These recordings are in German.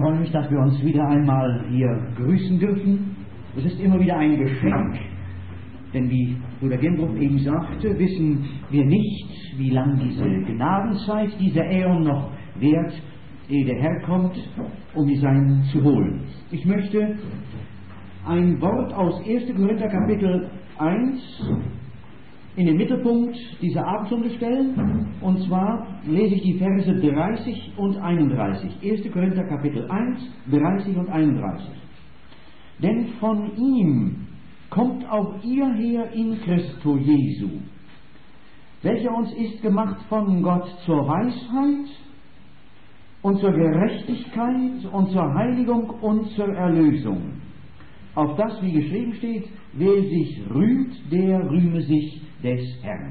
freue mich, dass wir uns wieder einmal hier grüßen dürfen. Es ist immer wieder ein Geschenk, denn wie Bruder Genbruch eben sagte, wissen wir nicht, wie lang diese Gnadenzeit, dieser Äon noch währt, ehe der Herr kommt, um die Seinen zu holen. Ich möchte ein Wort aus 1. Korinther Kapitel 1 in den Mittelpunkt dieser Abendstunde stellen, und zwar lese ich die Verse 30 und 31. 1. Korinther Kapitel 1, 30 und 31. Denn von ihm kommt auch ihr her in Christo Jesu, welcher uns ist gemacht von Gott zur Weisheit und zur Gerechtigkeit und zur Heiligung und zur Erlösung. Auf das, wie geschrieben steht, wer sich rühmt, der rühme sich des Herrn.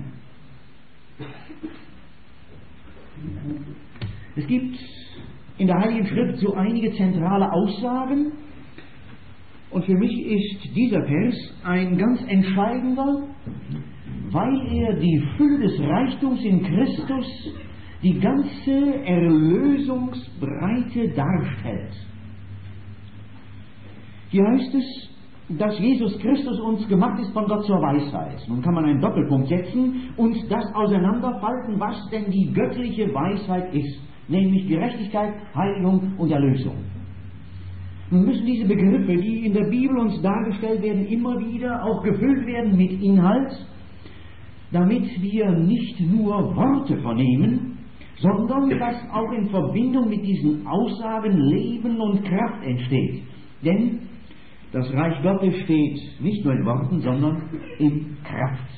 Es gibt in der Heiligen Schrift so einige zentrale Aussagen, und für mich ist dieser Vers ein ganz entscheidender, weil er die Fülle des Reichtums in Christus, die ganze Erlösungsbreite darstellt. Hier heißt es, dass Jesus Christus uns gemacht ist von Gott zur Weisheit. Nun kann man einen Doppelpunkt setzen und das auseinanderfalten, was denn die göttliche Weisheit ist, nämlich Gerechtigkeit, Heiligung und Erlösung. Nun müssen diese Begriffe, die in der Bibel uns dargestellt werden, immer wieder auch gefüllt werden mit Inhalt, damit wir nicht nur Worte vernehmen, sondern dass auch in Verbindung mit diesen Aussagen Leben und Kraft entsteht. Denn das Reich Gottes steht nicht nur in Worten, sondern in Kraft.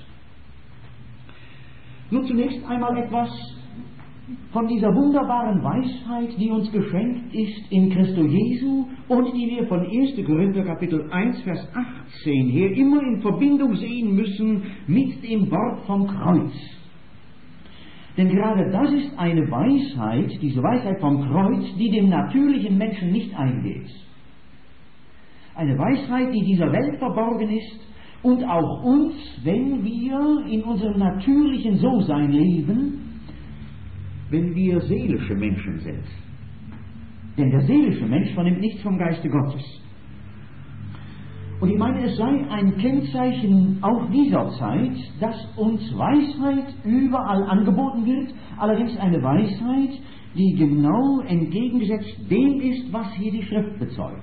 Nun zunächst einmal etwas von dieser wunderbaren Weisheit, die uns geschenkt ist in Christo Jesu und die wir von 1. Korinther Kapitel 1, Vers 18 her immer in Verbindung sehen müssen mit dem Wort vom Kreuz. Denn gerade das ist eine Weisheit, diese Weisheit vom Kreuz, die dem natürlichen Menschen nicht eingeht. Eine Weisheit, die dieser Welt verborgen ist und auch uns, wenn wir in unserem natürlichen So-Sein leben, wenn wir seelische Menschen sind. Denn der seelische Mensch vernimmt nichts vom Geiste Gottes. Und ich meine, es sei ein Kennzeichen auch dieser Zeit, dass uns Weisheit überall angeboten wird, allerdings eine Weisheit, die genau entgegengesetzt dem ist, was hier die Schrift bezeugt.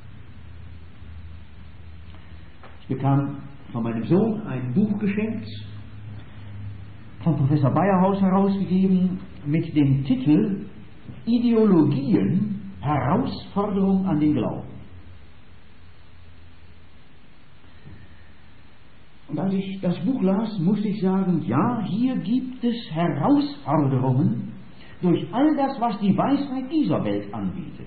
Ich bekam von meinem Sohn ein Buch geschenkt, von Professor Bayerhaus herausgegeben, mit dem Titel Ideologien, Herausforderung an den Glauben. Und als ich das Buch las, musste ich sagen, ja, hier gibt es Herausforderungen durch all das, was die Weisheit dieser Welt anbietet.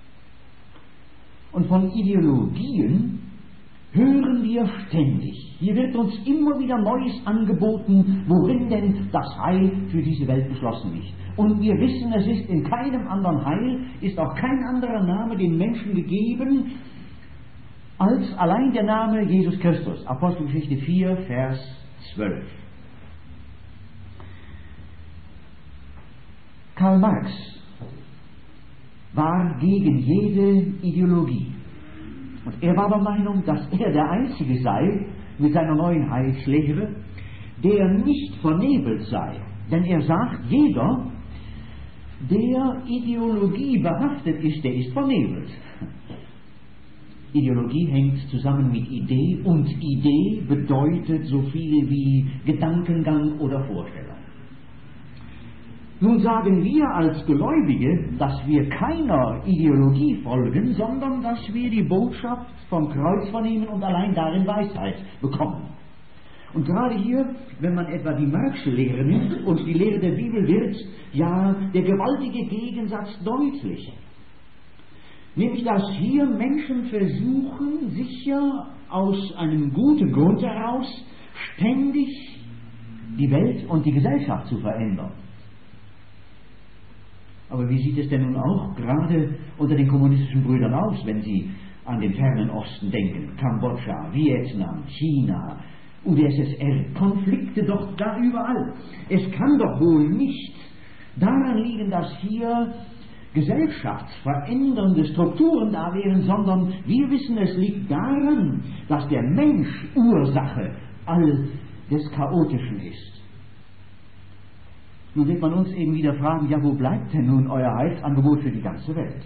Und von Ideologien hören wir ständig. Hier wird uns immer wieder Neues angeboten, worin denn das Heil für diese Welt beschlossen liegt. Und wir wissen, es ist in keinem anderen Heil, ist auch kein anderer Name den Menschen gegeben, als allein der Name Jesus Christus. Apostelgeschichte 4, Vers 12. Karl Marx war gegen jede Ideologie. Und er war der Meinung, dass er der Einzige sei, mit seiner neuen Heilslehre, der nicht vernebelt sei. Denn er sagt, jeder, der Ideologie behaftet ist, der ist vernebelt. Ideologie hängt zusammen mit Idee und Idee bedeutet so viel wie Gedankengang oder Vorstellung. Nun sagen wir als Gläubige, dass wir keiner Ideologie folgen, sondern dass wir die Botschaft vom Kreuz vernehmen und allein darin Weisheit bekommen. Und gerade hier, wenn man etwa die Marxische Lehre nimmt und die Lehre der Bibel, wird ja der gewaltige Gegensatz deutlich. Nämlich, dass hier Menschen versuchen, sicher aus einem guten Grund heraus ständig die Welt und die Gesellschaft zu verändern. Aber wie sieht es denn nun auch gerade unter den kommunistischen Brüdern aus, wenn sie an den fernen Osten denken? Kambodscha, Vietnam, China, UdSSR, Konflikte doch da überall. Es kann doch wohl nicht daran liegen, dass hier gesellschaftsverändernde Strukturen da wären, sondern wir wissen, es liegt daran, dass der Mensch Ursache all des Chaotischen ist. Nun wird man uns eben wieder fragen, ja, wo bleibt denn nun euer Heilsangebot für die ganze Welt?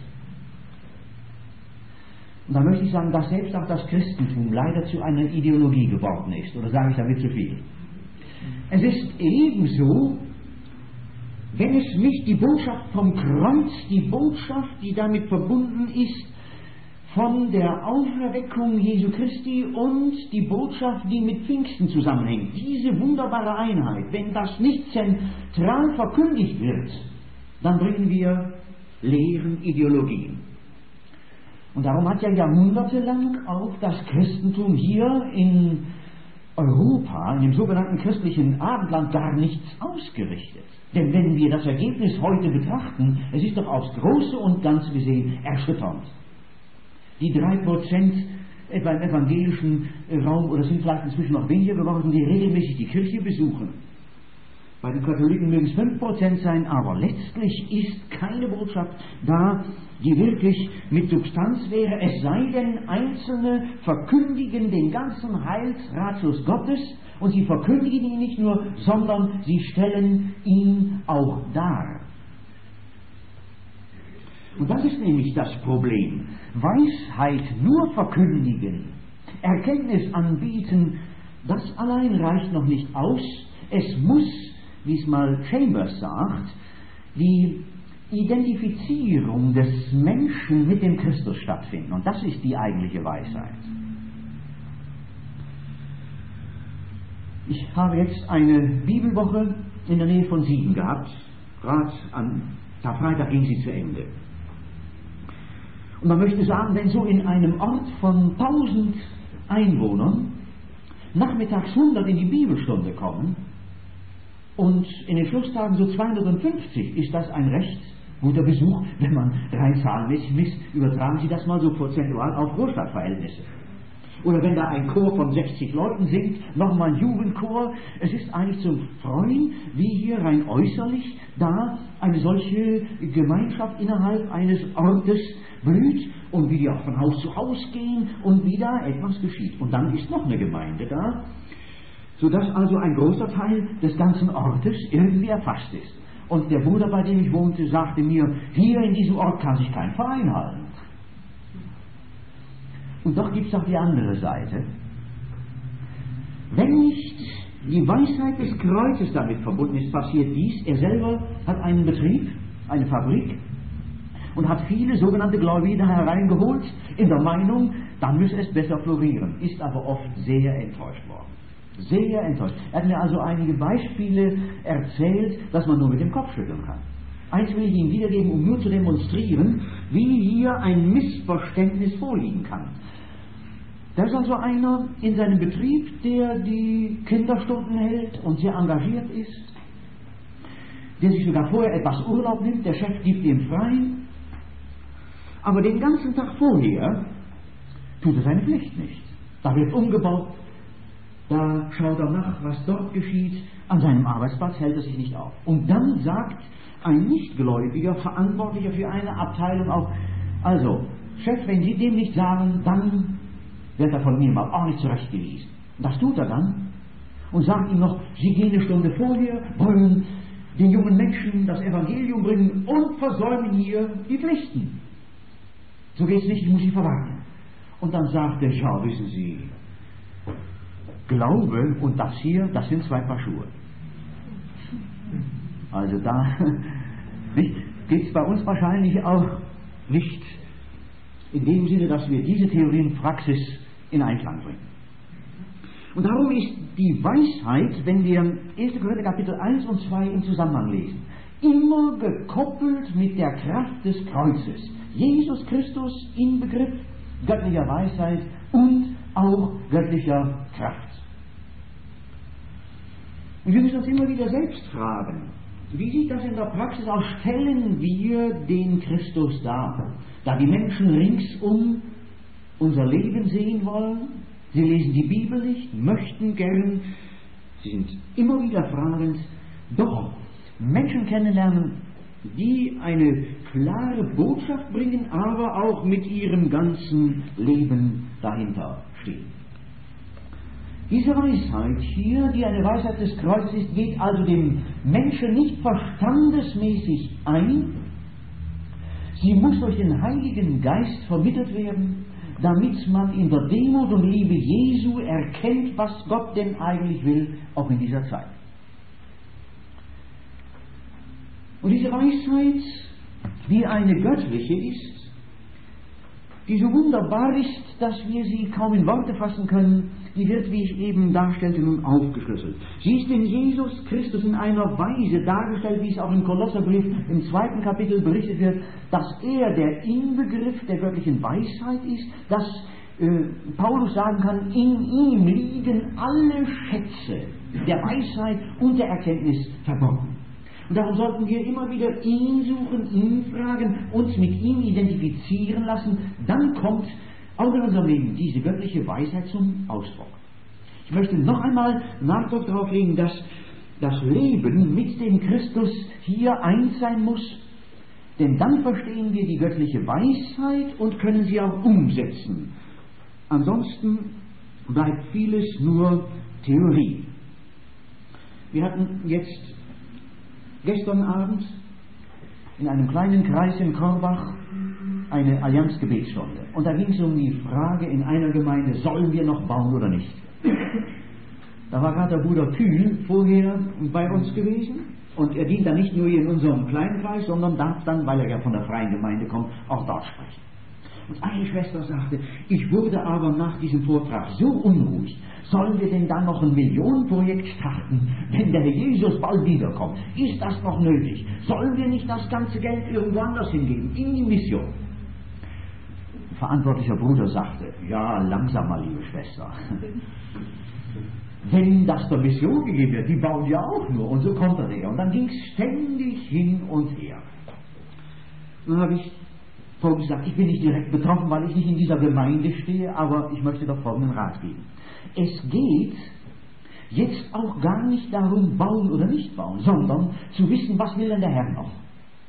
Und da möchte ich sagen, dass selbst auch das Christentum leider zu einer Ideologie geworden ist. Oder sage ich damit zu viel? Es ist ebenso, wenn es nicht die Botschaft vom Kreuz, die Botschaft, die damit verbunden ist, von der Auferweckung Jesu Christi und die Botschaft, die mit Pfingsten zusammenhängt. Diese wunderbare Einheit, wenn das nicht zentral verkündigt wird, dann bringen wir leeren Ideologien. Und darum hat ja jahrhundertelang auch das Christentum hier in Europa, in dem sogenannten christlichen Abendland, gar nichts ausgerichtet. Denn wenn wir das Ergebnis heute betrachten, es ist doch aufs Große und Ganze gesehen erschütternd. Die 3% etwa im evangelischen Raum, oder sind vielleicht inzwischen noch weniger geworden, die regelmäßig die Kirche besuchen. Bei den Katholiken mögen es 5% sein, aber letztlich ist keine Botschaft da, die wirklich mit Substanz wäre, es sei denn, Einzelne verkündigen den ganzen Heilsratschluss Gottes, und sie verkündigen ihn nicht nur, sondern sie stellen ihn auch dar. Und das ist nämlich das Problem. Weisheit nur verkündigen, Erkenntnis anbieten, das allein reicht noch nicht aus. Es muss, wie es mal Chambers sagt, die Identifizierung des Menschen mit dem Christus stattfinden. Und das ist die eigentliche Weisheit. Ich habe jetzt eine Bibelwoche in der Nähe von Siegen gehabt. Gerade am Karfreitag ging sie zu Ende. Und man möchte sagen, wenn so in einem Ort von 1000 Einwohnern nachmittags 100 in die Bibelstunde kommen und in den Schlusstagen so 250, ist das ein recht guter Besuch, wenn man rein zahlenmäßig misst. Übertragen Sie das mal so prozentual auf Großstadtverhältnisse. Oder wenn da ein Chor von 60 Leuten singt, nochmal ein Jugendchor. Es ist eigentlich zum Freuen, wie hier rein äußerlich da eine solche Gemeinschaft innerhalb eines Ortes blüht und wie die auch von Haus zu Haus gehen und wie da etwas geschieht. Und dann ist noch eine Gemeinde da, sodass also ein großer Teil des ganzen Ortes irgendwie erfasst ist. Und der Bruder, bei dem ich wohnte, sagte mir, hier in diesem Ort kann sich kein Verein halten. Und doch gibt es auch die andere Seite. Wenn nicht die Weisheit des Kreuzes damit verbunden ist, passiert dies. Er selber hat einen Betrieb, eine Fabrik, und hat viele sogenannte Gläubige da hereingeholt, in der Meinung, dann müsse es besser florieren, ist aber oft sehr enttäuscht worden. Sehr enttäuscht. Er hat mir also einige Beispiele erzählt, dass man nur mit dem Kopf schütteln kann. Eins will ich Ihnen wiedergeben, um nur zu demonstrieren, wie hier ein Missverständnis vorliegen kann. Da ist also einer in seinem Betrieb, der die Kinderstunden hält und sehr engagiert ist, der sich sogar vorher etwas Urlaub nimmt, der Chef gibt ihm frei, aber den ganzen Tag vorher tut er seine Pflicht nicht. Da wird umgebaut, da schaut er nach, was dort geschieht, an seinem Arbeitsplatz hält er sich nicht auf. Und dann sagt ein Nichtgläubiger, Verantwortlicher für eine Abteilung auch, also, Chef, wenn Sie dem nicht sagen, dann wird er von mir mal auch nicht zurechtgewiesen. Das tut er dann und sagt ihm noch, Sie gehen eine Stunde vorher, wollen den jungen Menschen das Evangelium bringen und versäumen hier die Pflichten. So geht's nicht, ich muss Sie verwarnen. Und dann sagt er, ja, wissen Sie, Glaube und das hier, das sind zwei Paar Schuhe. Also da geht es bei uns wahrscheinlich auch nicht in dem Sinne, dass wir diese Theorie und Praxis in Einklang bringen. Und darum ist die Weisheit, wenn wir 1. Korinther Kapitel 1 und 2 im Zusammenhang lesen, immer gekoppelt mit der Kraft des Kreuzes. Jesus Christus in Begriff göttlicher Weisheit und auch göttlicher Kraft. Und wir müssen uns immer wieder selbst fragen, wie sieht das in der Praxis aus? Stellen wir den Christus dar? Da die Menschen ringsum unser Leben sehen wollen, sie lesen die Bibel nicht, möchten gern, sie sind immer wieder fragend, doch Menschen kennenlernen, die eine klare Botschaft bringen, aber auch mit ihrem ganzen Leben dahinter stehen. Diese Weisheit hier, die eine Weisheit des Kreuzes ist, geht also dem Menschen nicht verstandesmäßig ein. Sie muss durch den Heiligen Geist vermittelt werden, damit man in der Demut und Liebe Jesu erkennt, was Gott denn eigentlich will, auch in dieser Zeit. Und diese Weisheit, die eine göttliche ist, die so wunderbar ist, dass wir sie kaum in Worte fassen können, die wird, wie ich eben darstellte, nun aufgeschlüsselt. Sie ist in Jesus Christus in einer Weise dargestellt, wie es auch im Kolosserbrief im 2. Kapitel berichtet wird, dass er der Inbegriff der göttlichen Weisheit ist, dass Paulus sagen kann, in ihm liegen alle Schätze der Weisheit und der Erkenntnis verborgen. Und darum sollten wir immer wieder ihn suchen, ihn fragen, uns mit ihm identifizieren lassen. Dann kommt auch in unserem Leben diese göttliche Weisheit zum Ausdruck. Ich möchte noch einmal Nachdruck darauf legen, dass das Leben mit dem Christus hier eins sein muss, denn dann verstehen wir die göttliche Weisheit und können sie auch umsetzen. Ansonsten bleibt vieles nur Theorie. Wir hatten jetzt gestern Abend in einem kleinen Kreis in Korbach eine Allianzgebetsstunde. Und da ging es um die Frage in einer Gemeinde, sollen wir noch bauen oder nicht? Da war gerade der Bruder Kühl vorher bei uns gewesen. Und er dient dann nicht nur hier in unserem kleinen Kreis, sondern darf dann, weil er ja von der Freien Gemeinde kommt, auch dort sprechen. Und eine Schwester sagte, ich wurde aber nach diesem Vortrag so unruhig. Sollen wir denn dann noch ein Millionenprojekt starten, wenn der Herr Jesus bald wiederkommt? Ist das noch nötig? Sollen wir nicht das ganze Geld irgendwo anders hingeben, in die Mission? Ein verantwortlicher Bruder sagte, ja, langsam mal, liebe Schwester. Wenn das der Mission gegeben wird, die bauen ja auch nur. Und so kommt er her. Und dann ging es ständig hin und her. Und dann habe ich Folgendes gesagt, ich bin nicht direkt betroffen, weil ich nicht in dieser Gemeinde stehe, aber ich möchte doch folgenden Rat geben. Es geht jetzt auch gar nicht darum, bauen oder nicht bauen, sondern zu wissen, was will denn der Herr noch.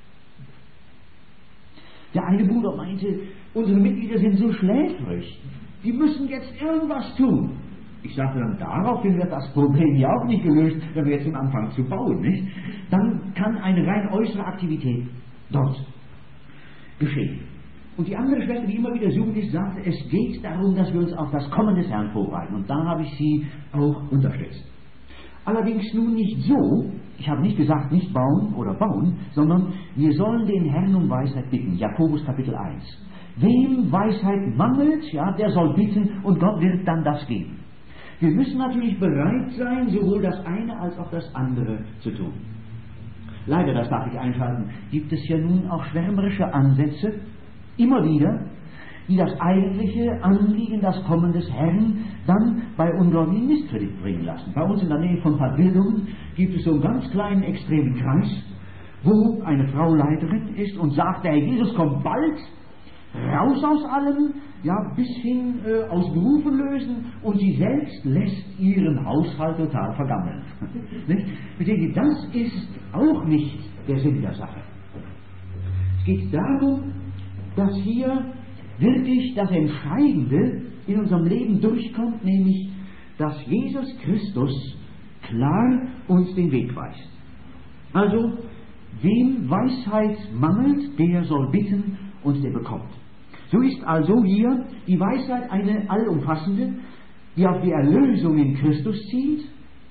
Der eine Bruder meinte, unsere Mitglieder sind so schläfrig, die müssen jetzt irgendwas tun. Ich sagte dann, daraufhin wird das Problem ja auch nicht gelöst, wenn wir jetzt nun anfangen zu bauen, nicht? Dann kann eine rein äußere Aktivität dort geschehen. Und die andere Schwester, die immer wieder suchend ist, sagte, es geht darum, dass wir uns auf das Kommen des Herrn vorbereiten. Und da habe ich sie auch unterstützt. Allerdings nun nicht so, ich habe nicht gesagt, nicht bauen oder bauen, sondern wir sollen den Herrn um Weisheit bitten. Jakobus Kapitel 1. Wem Weisheit mangelt, ja, der soll bitten und Gott wird dann das geben. Wir müssen natürlich bereit sein, sowohl das eine als auch das andere zu tun. Leider, das darf ich einschalten, gibt es ja nun auch schwärmerische Ansätze, immer wieder, die das eigentliche Anliegen, das Kommen des Herrn, dann bei Ungläubigen Misskredit bringen lassen. Bei uns in der Nähe von Bad Wildungen gibt es so einen ganz kleinen, extremen Kreis, wo eine Frau Leiterin ist und sagt, der Herr Jesus kommt bald, raus aus allem, ja, bis hin aus Berufen lösen, und sie selbst lässt ihren Haushalt total vergammeln. Ich denke, das ist auch nicht der Sinn der Sache. Es geht darum, dass hier wirklich das Entscheidende in unserem Leben durchkommt, nämlich, dass Jesus Christus klar uns den Weg weist. Also, wem Weisheit mangelt, der soll bitten und der bekommt. So ist also hier die Weisheit eine allumfassende, die auf die Erlösung in Christus zielt.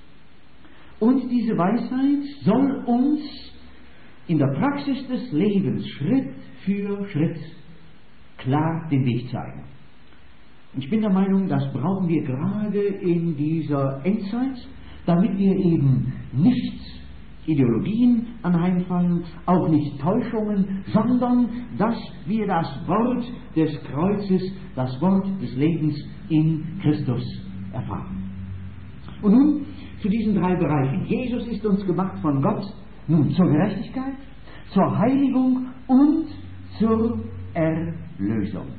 Und diese Weisheit soll uns in der Praxis des Lebens Schritt für Schritt klar den Weg zeigen. Und ich bin der Meinung, das brauchen wir gerade in dieser Endzeit, damit wir eben nicht Ideologien anheimfallen, auch nicht Täuschungen, sondern dass wir das Wort des Kreuzes, das Wort des Lebens in Christus erfahren. Und nun zu diesen drei Bereichen. Jesus ist uns gemacht von Gott, nun zur Gerechtigkeit, zur Heiligung und zur Erlösung.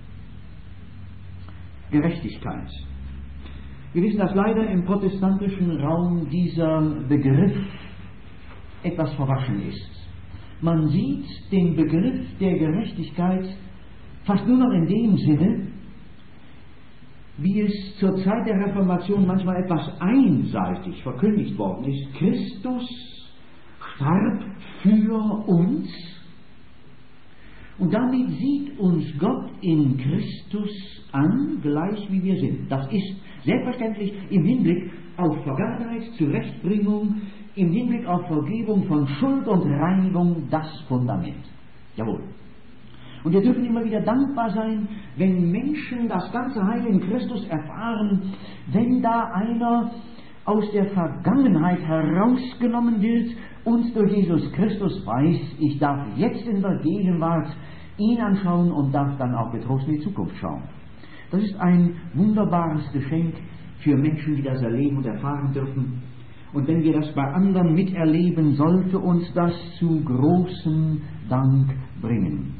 Gerechtigkeit. Wir wissen, dass leider im protestantischen Raum dieser Begriff etwas verwaschen ist. Man sieht den Begriff der Gerechtigkeit fast nur noch in dem Sinne, wie es zur Zeit der Reformation manchmal etwas einseitig verkündigt worden ist. Christus starb für uns und damit sieht uns Gott in Christus an, gleich wie wir sind. Das ist selbstverständlich im Hinblick auf Vergangenheit, Zurechtbringung, im Hinblick auf Vergebung von Schuld und Reinigung das Fundament. Jawohl. Und wir dürfen immer wieder dankbar sein, wenn Menschen das ganze Heil in Christus erfahren, wenn da einer aus der Vergangenheit herausgenommen wird und durch Jesus Christus weiß, ich darf jetzt in der Gegenwart ihn anschauen und darf dann auch getrost in die Zukunft schauen. Das ist ein wunderbares Geschenk für Menschen, die das erleben und erfahren dürfen. Und wenn wir das bei anderen miterleben, sollte uns das zu großem Dank bringen.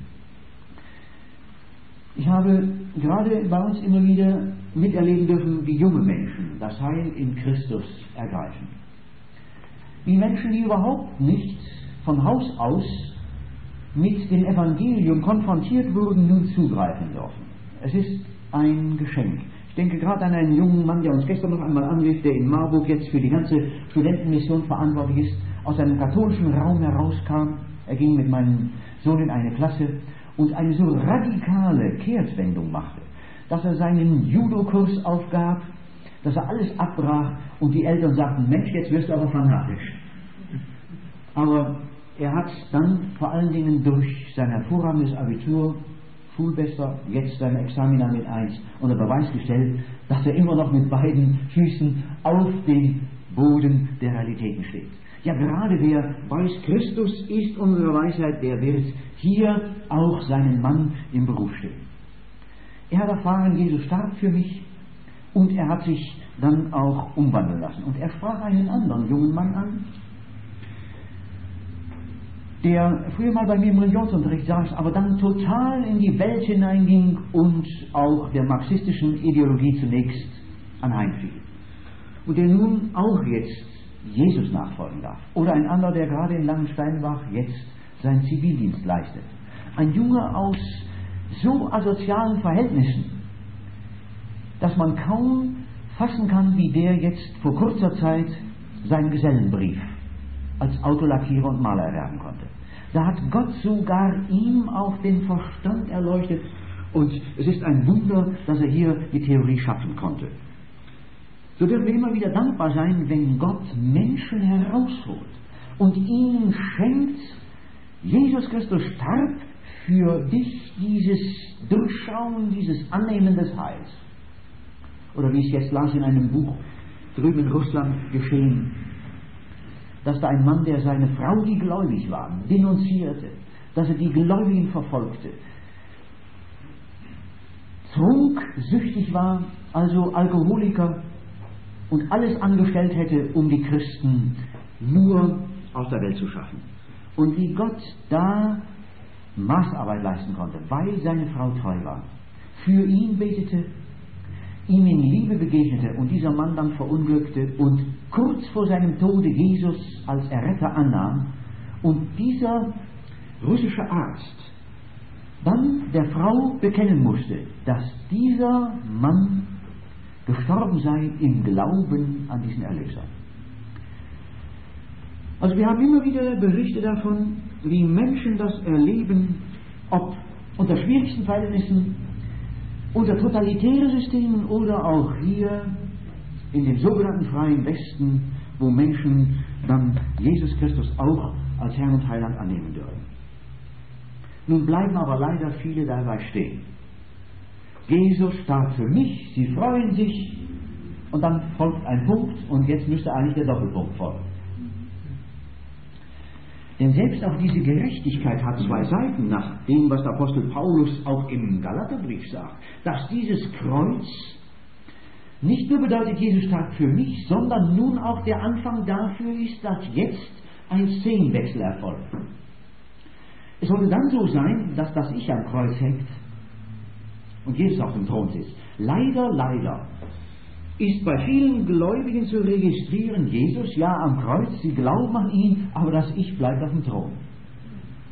Ich habe gerade bei uns immer wieder miterleben dürfen, wie junge Menschen das Heil in Christus ergreifen. Wie Menschen, die überhaupt nicht von Haus aus mit dem Evangelium konfrontiert wurden, nun zugreifen dürfen. Es ist ein Geschenk. Ich denke gerade an einen jungen Mann, der uns gestern noch einmal anrief, der in Marburg jetzt für die ganze Studentenmission verantwortlich ist, aus einem katholischen Raum herauskam. Er ging mit meinem Sohn in eine Klasse und eine so radikale Kehrtwendung machte, dass er seinen Judo-Kurs aufgab, dass er alles abbrach und die Eltern sagten, Mensch, jetzt wirst du aber fanatisch. Aber er hat dann vor allen Dingen durch sein hervorragendes Abitur, Schulbester, jetzt sein Examina mit 1 unter Beweis gestellt, dass er immer noch mit beiden Füßen auf dem Boden der Realitäten steht. Ja, gerade wer weiß, Christus ist unsere Weisheit, der wird hier auch seinen Mann im Beruf stehen. Er hat erfahren, Jesus starb für mich und er hat sich dann auch umwandeln lassen. Und er sprach einen anderen jungen Mann an, der früher mal bei mir im Religionsunterricht saß, aber dann total in die Welt hineinging und auch der marxistischen Ideologie zunächst anheimfiel. Und der nun auch jetzt Jesus nachfolgen darf. Oder ein anderer, der gerade in Langensteinbach jetzt seinen Zivildienst leistet. Ein Junge aus so asozialen Verhältnissen, dass man kaum fassen kann, wie der jetzt vor kurzer Zeit seinen Gesellenbrief als Autolackierer und Maler erwerben konnte. Da hat Gott sogar ihm auch den Verstand erleuchtet und es ist ein Wunder, dass er hier die Theorie schaffen konnte. So dürfen wir immer wieder dankbar sein, wenn Gott Menschen herausholt und ihnen schenkt, Jesus Christus starb für dich, dieses Durchschauen, dieses Annehmen des Heils. Oder wie ich jetzt las in einem Buch drüben in Russland geschehen, dass da ein Mann, der seine Frau, die gläubig war, denunzierte, dass er die Gläubigen verfolgte, trunksüchtig war, also Alkoholiker, und alles angestellt hätte, um die Christen nur aus der Welt zu schaffen. Und wie Gott da Maßarbeit leisten konnte, weil seine Frau treu war, für ihn betete, ihm in Liebe begegnete und dieser Mann dann verunglückte und kurz vor seinem Tode Jesus als Erretter annahm und dieser russische Arzt dann der Frau bekennen musste, dass dieser Mann gestorben sei im Glauben an diesen Erlöser. Also wir haben immer wieder Berichte davon, wie Menschen das erleben, ob unter schwierigsten Verhältnissen, unter totalitären Systemen oder auch hier in dem sogenannten Freien Westen, wo Menschen dann Jesus Christus auch als Herrn und Heiland annehmen dürfen. Nun bleiben aber leider viele dabei stehen. Jesus starb für mich, sie freuen sich und dann folgt ein Punkt und jetzt müsste eigentlich der Doppelpunkt folgen. Denn selbst auch diese Gerechtigkeit hat zwei Seiten, nach dem, was der Apostel Paulus auch im Galaterbrief sagt, dass dieses Kreuz nicht nur bedeutet, Jesus starb für mich, sondern nun auch der Anfang dafür ist, dass jetzt ein Szenenwechsel erfolgt. Es sollte dann so sein, dass das Ich am Kreuz hängt und Jesus auf dem Thron sitzt. Leider ist bei vielen Gläubigen zu registrieren, Jesus, ja am Kreuz, sie glauben an ihn, aber das Ich bleibt auf dem Thron.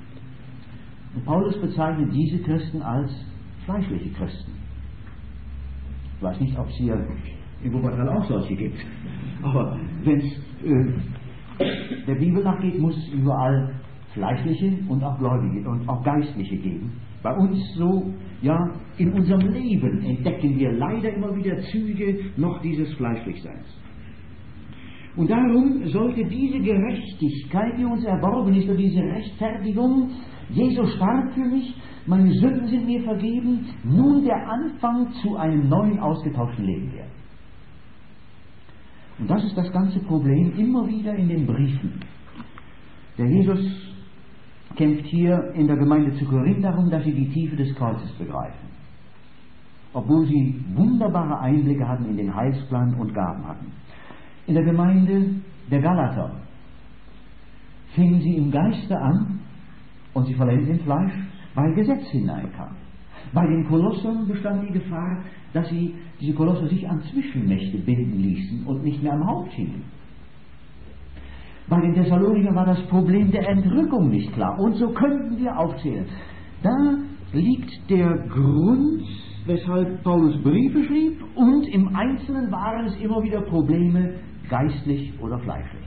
Und Paulus bezeichnet diese Christen als fleischliche Christen. Ich weiß nicht, ob es hier in Wuppertal auch solche gibt. Aber wenn es der Bibel nachgeht, muss es überall fleischliche und auch gläubige und auch geistliche geben. Bei uns so, ja, in unserem Leben entdecken wir leider immer wieder Züge noch dieses Fleischlichseins. Und darum sollte diese Gerechtigkeit, die uns erworben ist, und diese Rechtfertigung, Jesus starb für mich, meine Sünden sind mir vergeben, nun der Anfang zu einem neuen, ausgetauschten Leben werden. Und das ist das ganze Problem immer wieder in den Briefen. Der Jesus kämpft hier in der Gemeinde zu Korinth darum, dass sie die Tiefe des Kreuzes begreifen. Obwohl sie wunderbare Einblicke hatten in den Heilsplan und Gaben hatten. In der Gemeinde der Galater fingen sie im Geiste an und sie verletzten im Fleisch, weil Gesetz hineinkam. Bei den Kolossern bestand die Gefahr, dass diese Kolosser sich an Zwischenmächte binden ließen und nicht mehr am Haupt hingen. Bei den Thessalonikern war das Problem der Entrückung nicht klar. Und so könnten wir aufzählen. Da liegt der Grund, weshalb Paulus Briefe schrieb, und im Einzelnen waren es immer wieder Probleme, geistlich oder fleischlich.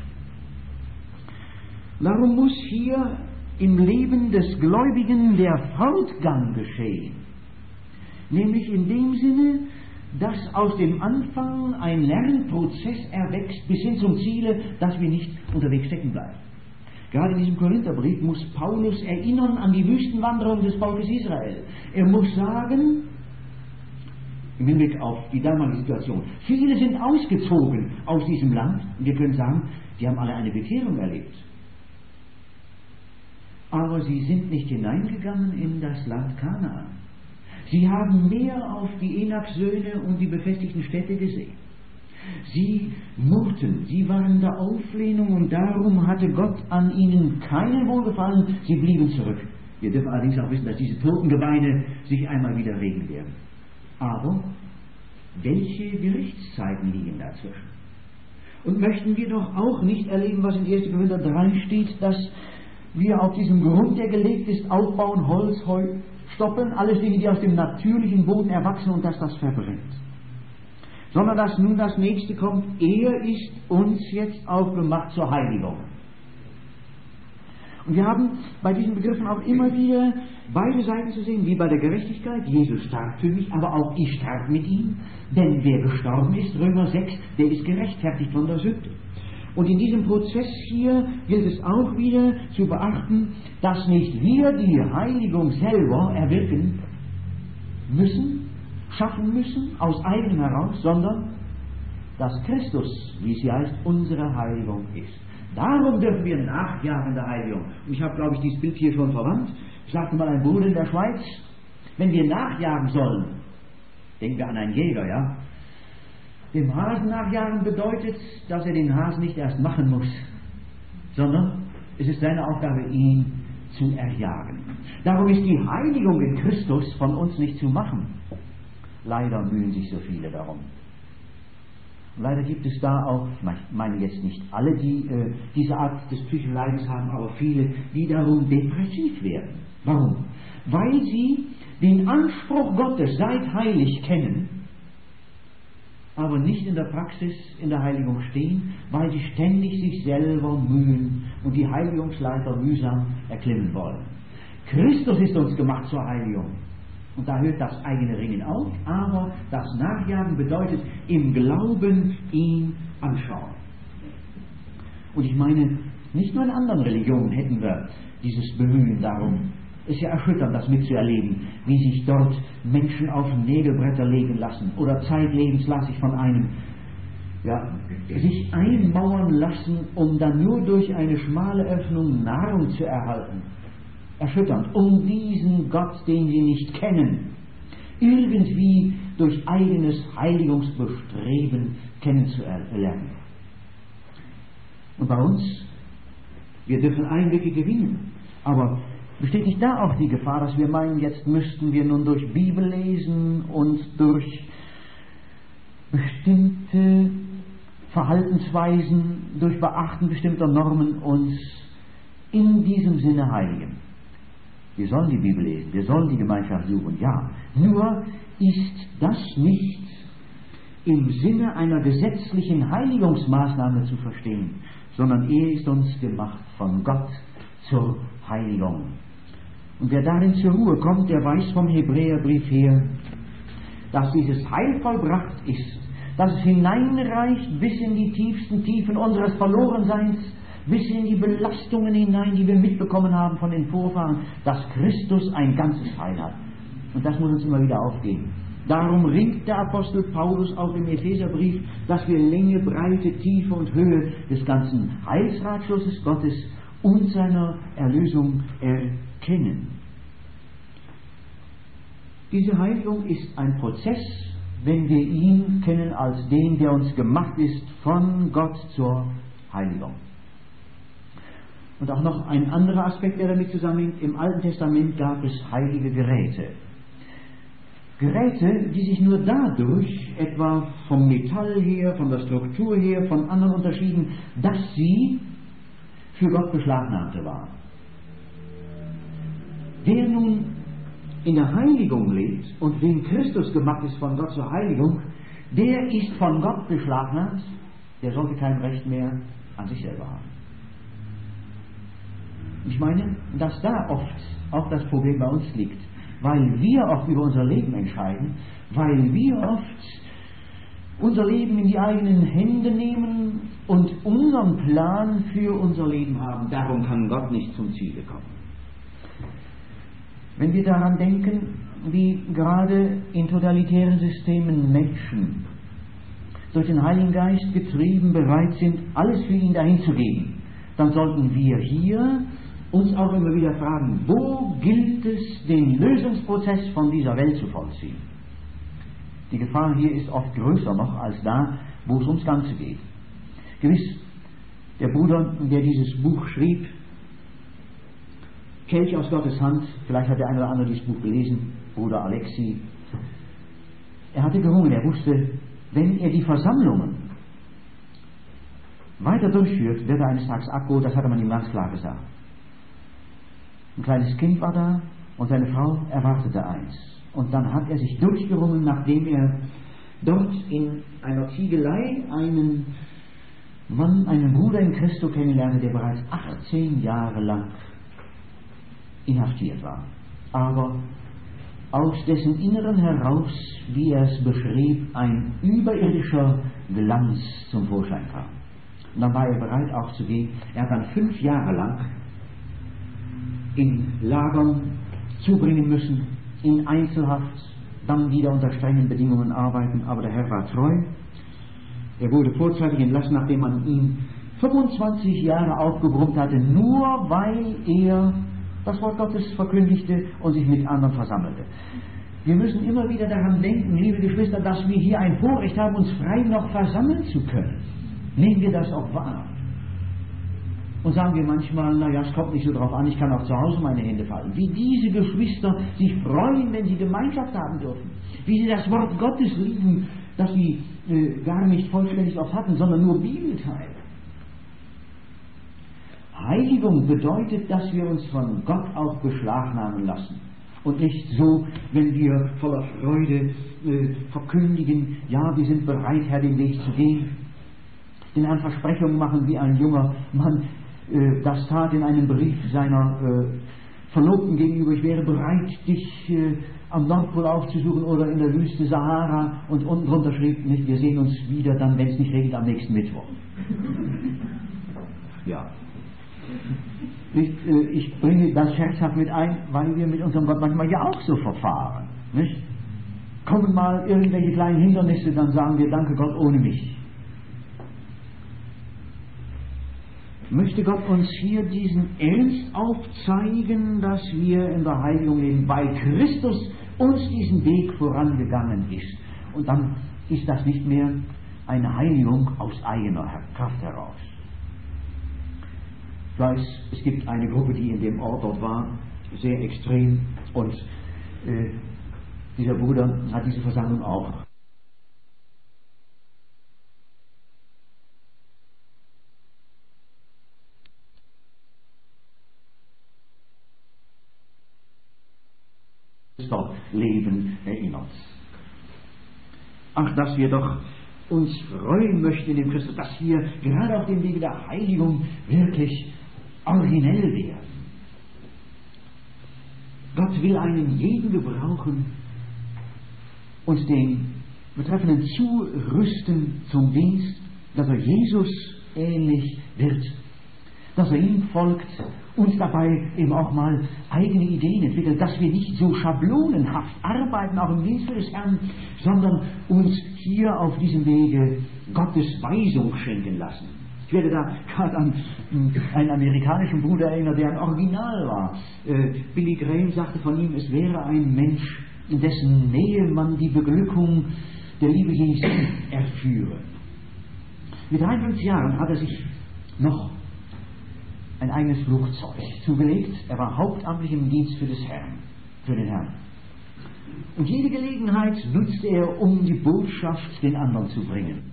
Darum muss hier im Leben des Gläubigen der Fortgang geschehen. Nämlich in dem Sinne, dass aus dem Anfang ein Lernprozess erwächst bis hin zum Ziele, dass wir nicht unterwegs stecken bleiben. Gerade in diesem Korintherbrief muss Paulus erinnern an die Wüstenwanderung des Volkes Israel. Er muss sagen, im Hinblick auf die damalige Situation, viele sind ausgezogen aus diesem Land, und wir können sagen, die haben alle eine Bekehrung erlebt. Aber sie sind nicht hineingegangen in das Land Kanaan. Sie haben mehr auf die Enak-Söhne und die befestigten Städte gesehen. Sie murrten, sie waren der Auflehnung, und darum hatte Gott an ihnen keinen Wohlgefallen, sie blieben zurück. Wir dürfen allerdings auch wissen, dass diese Totengebeine sich einmal wieder regen werden. Aber welche Gerichtszeiten liegen dazwischen? Und möchten wir doch auch nicht erleben, was in 1. Korinther 3 steht, dass wir auf diesem Grund, der gelegt ist, aufbauen, Holz, Heu, stoppeln, alles Dinge, die aus dem natürlichen Boden erwachsen, und dass das verbrennt. Sondern dass nun das Nächste kommt, er ist uns jetzt aufgemacht zur Heiligung. Und wir haben bei diesen Begriffen auch immer wieder beide Seiten zu sehen, wie bei der Gerechtigkeit. Jesus starb für mich, aber auch ich starb mit ihm. Denn wer gestorben ist, Römer 6, der ist gerechtfertigt von der Sünde. Und in diesem Prozess hier gilt es auch wieder zu beachten, dass nicht wir die Heiligung selber erwirken müssen, schaffen müssen, aus eigenem heraus, sondern dass Christus, wie es hier heißt, unsere Heiligung ist. Darum dürfen wir nachjagen der Heiligung. Und ich habe, glaube ich, dieses Bild hier schon verwandt. Ich sagte mal ein Bruder in der Schweiz, wenn wir nachjagen sollen, denken wir an einen Jäger, ja? Dem Hasen nachjagen bedeutet, dass er den Hasen nicht erst machen muss, sondern es ist seine Aufgabe, ihn zu erjagen. Darum ist die Heiligung in Christus von uns nicht zu machen. Leider mühen sich so viele darum. Leider gibt es da auch, ich meine jetzt nicht alle, die diese Art des psychischen Leidens haben, aber viele, die darum depressiv werden. Warum? Weil sie den Anspruch Gottes, seid heilig, kennen, aber nicht in der Praxis, in der Heiligung stehen, weil sie ständig sich selber mühen und die Heiligungsleiter mühsam erklimmen wollen. Christus ist uns gemacht zur Heiligung. Und da hört das eigene Ringen auf, aber das Nachjagen bedeutet im Glauben ihn anschauen. Und ich meine, nicht nur in anderen Religionen hätten wir dieses Bemühen darum. Es ist ja erschütternd, das mitzuerleben, wie sich dort Menschen auf Nägelbretter legen lassen oder zeitlebens lasse ich von einem sich einmauern lassen, um dann nur durch eine schmale Öffnung Nahrung zu erhalten. Erschütternd, um diesen Gott, den sie nicht kennen, irgendwie durch eigenes Heiligungsbestreben kennenzulernen. Und bei uns, wir dürfen Einblicke gewinnen, aber besteht nicht da auch die Gefahr, dass wir meinen, jetzt müssten wir nun durch Bibel lesen und durch bestimmte Verhaltensweisen, durch Beachten bestimmter Normen uns in diesem Sinne heiligen? Wir sollen die Bibel lesen, wir sollen die Gemeinschaft suchen, ja. Nur ist das nicht im Sinne einer gesetzlichen Heiligungsmaßnahme zu verstehen, sondern er ist uns gemacht von Gott zur Heiligung. Und wer darin zur Ruhe kommt, der weiß vom Hebräerbrief her, dass dieses Heil vollbracht ist, dass es hineinreicht bis in die tiefsten Tiefen unseres Verlorenseins, bis in die Belastungen hinein, die wir mitbekommen haben von den Vorfahren, dass Christus ein ganzes Heil hat. Und das muss uns immer wieder aufgehen. Darum ringt der Apostel Paulus auch im Epheserbrief, dass wir Länge, Breite, Tiefe und Höhe des ganzen Heilsratschlusses Gottes und seiner Erlösung erkennen. Diese Heiligung ist ein Prozess, wenn wir ihn kennen als den, der uns gemacht ist von Gott zur Heiligung. Und auch noch ein anderer Aspekt, der damit zusammenhängt. Im Alten Testament gab es heilige Geräte. Geräte, die sich nur dadurch, etwa vom Metall her, von der Struktur her, von anderen unterschieden, dass sie für Gott beschlagnahmte waren. Wer nun in der Heiligung lebt und wem Christus gemacht ist von Gott zur Heiligung, der ist von Gott beschlagnahmt, der sollte kein Recht mehr an sich selber haben. Ich meine, dass da oft auch das Problem bei uns liegt, weil wir oft über unser Leben entscheiden, weil wir oft unser Leben in die eigenen Hände nehmen und unseren Plan für unser Leben haben. Darum kann Gott nicht zum Ziele kommen. Wenn wir daran denken, wie gerade in totalitären Systemen Menschen durch den Heiligen Geist getrieben bereit sind, alles für ihn dahinzugeben, dann sollten wir hier uns auch immer wieder fragen, wo gilt es, den Lösungsprozess von dieser Welt zu vollziehen? Die Gefahr hier ist oft größer noch als da, wo es ums Ganze geht. Gewiss, der Bruder, der dieses Buch schrieb, Kelch aus Gottes Hand, vielleicht hat der eine oder andere dieses Buch gelesen, Bruder Alexi, er hatte gerungen, er wusste, wenn er die Versammlungen weiter durchführt, wird er eines Tages abgeholt, das hatte man ihm ganz klar gesagt. Ein kleines Kind war da und seine Frau erwartete eins. Und dann hat er sich durchgerungen, nachdem er dort in einer Ziegelei einen Mann, einen Bruder in Christo kennenlernte, der bereits 18 Jahre lang inhaftiert war. Aber aus dessen Inneren heraus, wie er es beschrieb, ein überirdischer Glanz zum Vorschein kam. Und dann war er bereit auch zu gehen. Er hat dann 5 Jahre lang in Lagern zubringen müssen, in Einzelhaft, dann wieder unter strengen Bedingungen arbeiten, aber der Herr war treu. Er wurde vorzeitig entlassen, nachdem man ihn 25 Jahre aufgebrummt hatte, nur weil er das Wort Gottes verkündigte und sich mit anderen versammelte. Wir müssen immer wieder daran denken, liebe Geschwister, dass wir hier ein Vorrecht haben, uns frei noch versammeln zu können. Nehmen wir das auch wahr. Und sagen wir manchmal, naja, es kommt nicht so drauf an, ich kann auch zu Hause meine Hände falten. Wie diese Geschwister sich freuen, wenn sie Gemeinschaft haben dürfen. Wie sie das Wort Gottes lieben, das sie gar nicht vollständig oft hatten, sondern nur Bibelteile. Heiligung bedeutet, dass wir uns von Gott auch beschlagnahmen lassen. Und nicht so, wenn wir voller Freude verkündigen, ja, wir sind bereit, Herr, den Weg zu gehen. Den Herrn Versprechungen machen, wie ein junger Mann das tat in einem Brief seiner Verlobten gegenüber, ich wäre bereit, dich am Nordpol aufzusuchen oder in der Wüste Sahara, und unten drunter schrieb, nicht, wir sehen uns wieder dann, wenn es nicht regnet, am nächsten Mittwoch. Ja. Nicht, ich bringe das scherzhaft mit ein, weil wir mit unserem Gott manchmal ja auch so verfahren. Nicht? Kommen mal irgendwelche kleinen Hindernisse, dann sagen wir, danke Gott, ohne mich. Möchte Gott uns hier diesen Ernst aufzeigen, dass wir in der Heiligung leben, weil Christus uns diesen Weg vorangegangen ist. Und dann ist das nicht mehr eine Heiligung aus eigener Kraft heraus. Ich weiß, es gibt eine Gruppe, die in dem Ort dort war, sehr extrem, und dieser Bruder hat diese Versammlung auch Leben erinnert. Ach, dass wir doch uns freuen möchten in dem Christus, dass wir gerade auf dem Wege der Heiligung wirklich originell werden. Gott will einen jeden gebrauchen, uns den Betreffenden zurüsten zum Dienst, dass er Jesus ähnlich wird, dass er ihm folgt, uns dabei eben auch mal eigene Ideen entwickelt, dass wir nicht so schablonenhaft arbeiten, auch im Dienst des Herrn, sondern uns hier auf diesem Wege Gottes Weisung schenken lassen. Ich werde da gerade an einen amerikanischen Bruder erinnern, der ein Original war. Billy Graham sagte von ihm, es wäre ein Mensch, in dessen Nähe man die Beglückung der Liebe Jesu erführe. Mit 53 Jahren hat er sich noch ein eigenes Flugzeug zugelegt. Er war hauptamtlich im Dienst für den Herrn. Und jede Gelegenheit nutzte er, um die Botschaft den anderen zu bringen.